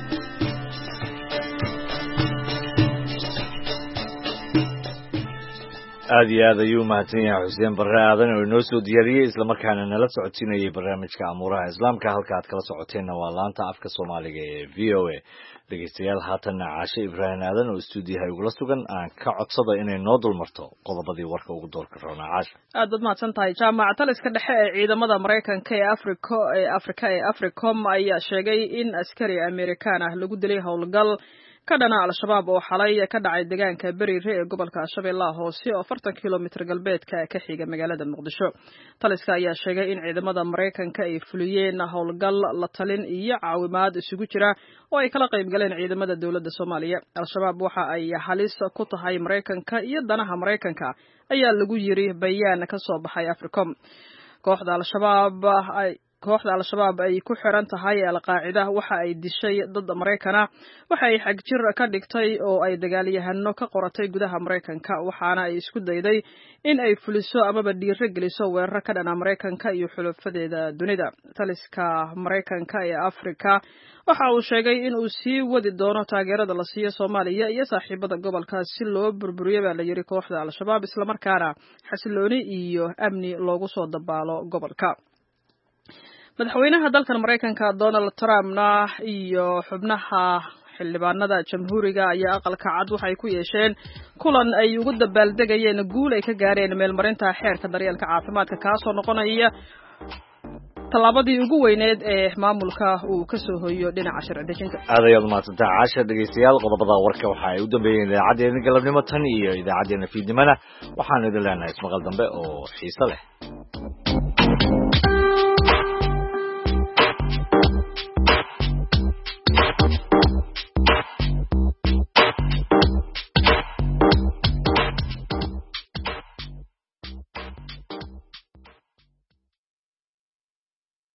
aad iyo aad ayuu mahadsan yahay xuseen barre aadan oo inoo soo diyaariyey islamarkaana nala socodsiinayay barnaamijka amuuraha islaamka. halka aad kala socoteenna waa laanta afka soomaaliga ee v o a. dhegeystayaal haatanna caashe ibraahim aadan oo stuudiyaha igula sugan aan ka codsada inay noo dulmarto qodobadii warka ugu doorka roonaa. caashe aad baad mahadsan tahay jaamac. taliska dhexe ee ciidamada Maraykanka ee Afrika ee Afrika ee Africom ayaa sheegay in askari Amerikaan ah lagu dilay howlgal ka dhana al-shabaab oo xalay ka dhacay deegaanka Bariire ee gobolka Shabeellaha Hoose oo afartan kiiloomitir galbeedka ka xiga magaalada Muqdisho. Taliska ayaa sheegay in ciidamada Maraykanka ay fuliyeen howlgal la talin iyo caawimaad isugu jira oo ay kala qayb galeen ciidamada dawladda Soomaaliya. Al-shabaab waxa ay halis ku tahay Maraykanka iyo danaha Maraykanka ayaa lagu yiri bayaan ka soo baxay Africom. kooxda al-shabaab ay kooxda al-shabaab ay ku xiran tahay al-qaacida waxa ay dishay dad Mareykan waxa ay xagjir ka dhigtay oo ay dagaalyahano ka qoratay gudaha Mareykanka waxaana ay isku dayday in ay fuliso amaba dhiiro geliso weerar ka dhana Mareykanka iyo xulafadeeda dunida. Taliska Mareykanka ee Afrika waxa uu sheegay in uu sii wadi doono taageerada la siiyo Soomaaliya iyo saaxiibada gobolka si loo burburiyo baa la yiri kooxda al-shabaab isla markaana xasilooni iyo amni loogu soo dabaalo gobolka. madaxweynaha dalkan Mareykanka Donald Trumpna iyo xubnaha xildhibaanada jamhuuriga ayaa aqalka cad waxay ku yeesheen kulan ay ugu dabaaldegayeen guul ay ka gaareen meelmarinta xeerka daryeelka caafimaadka kaasoo noqonaya tallaabadii ugu weyneed ee maamulka uu ka soo hoyo dhinaca sharci dejinta. aad ayaad mahadsantahay caasha. dhegeystayaal qodobada warka waxa ay u dambeeyeen idaacadeena galabnimo tan iyo idaacadeena fiidnimada waxaan idin leenahay ismaqal dambe oo xiiso leh.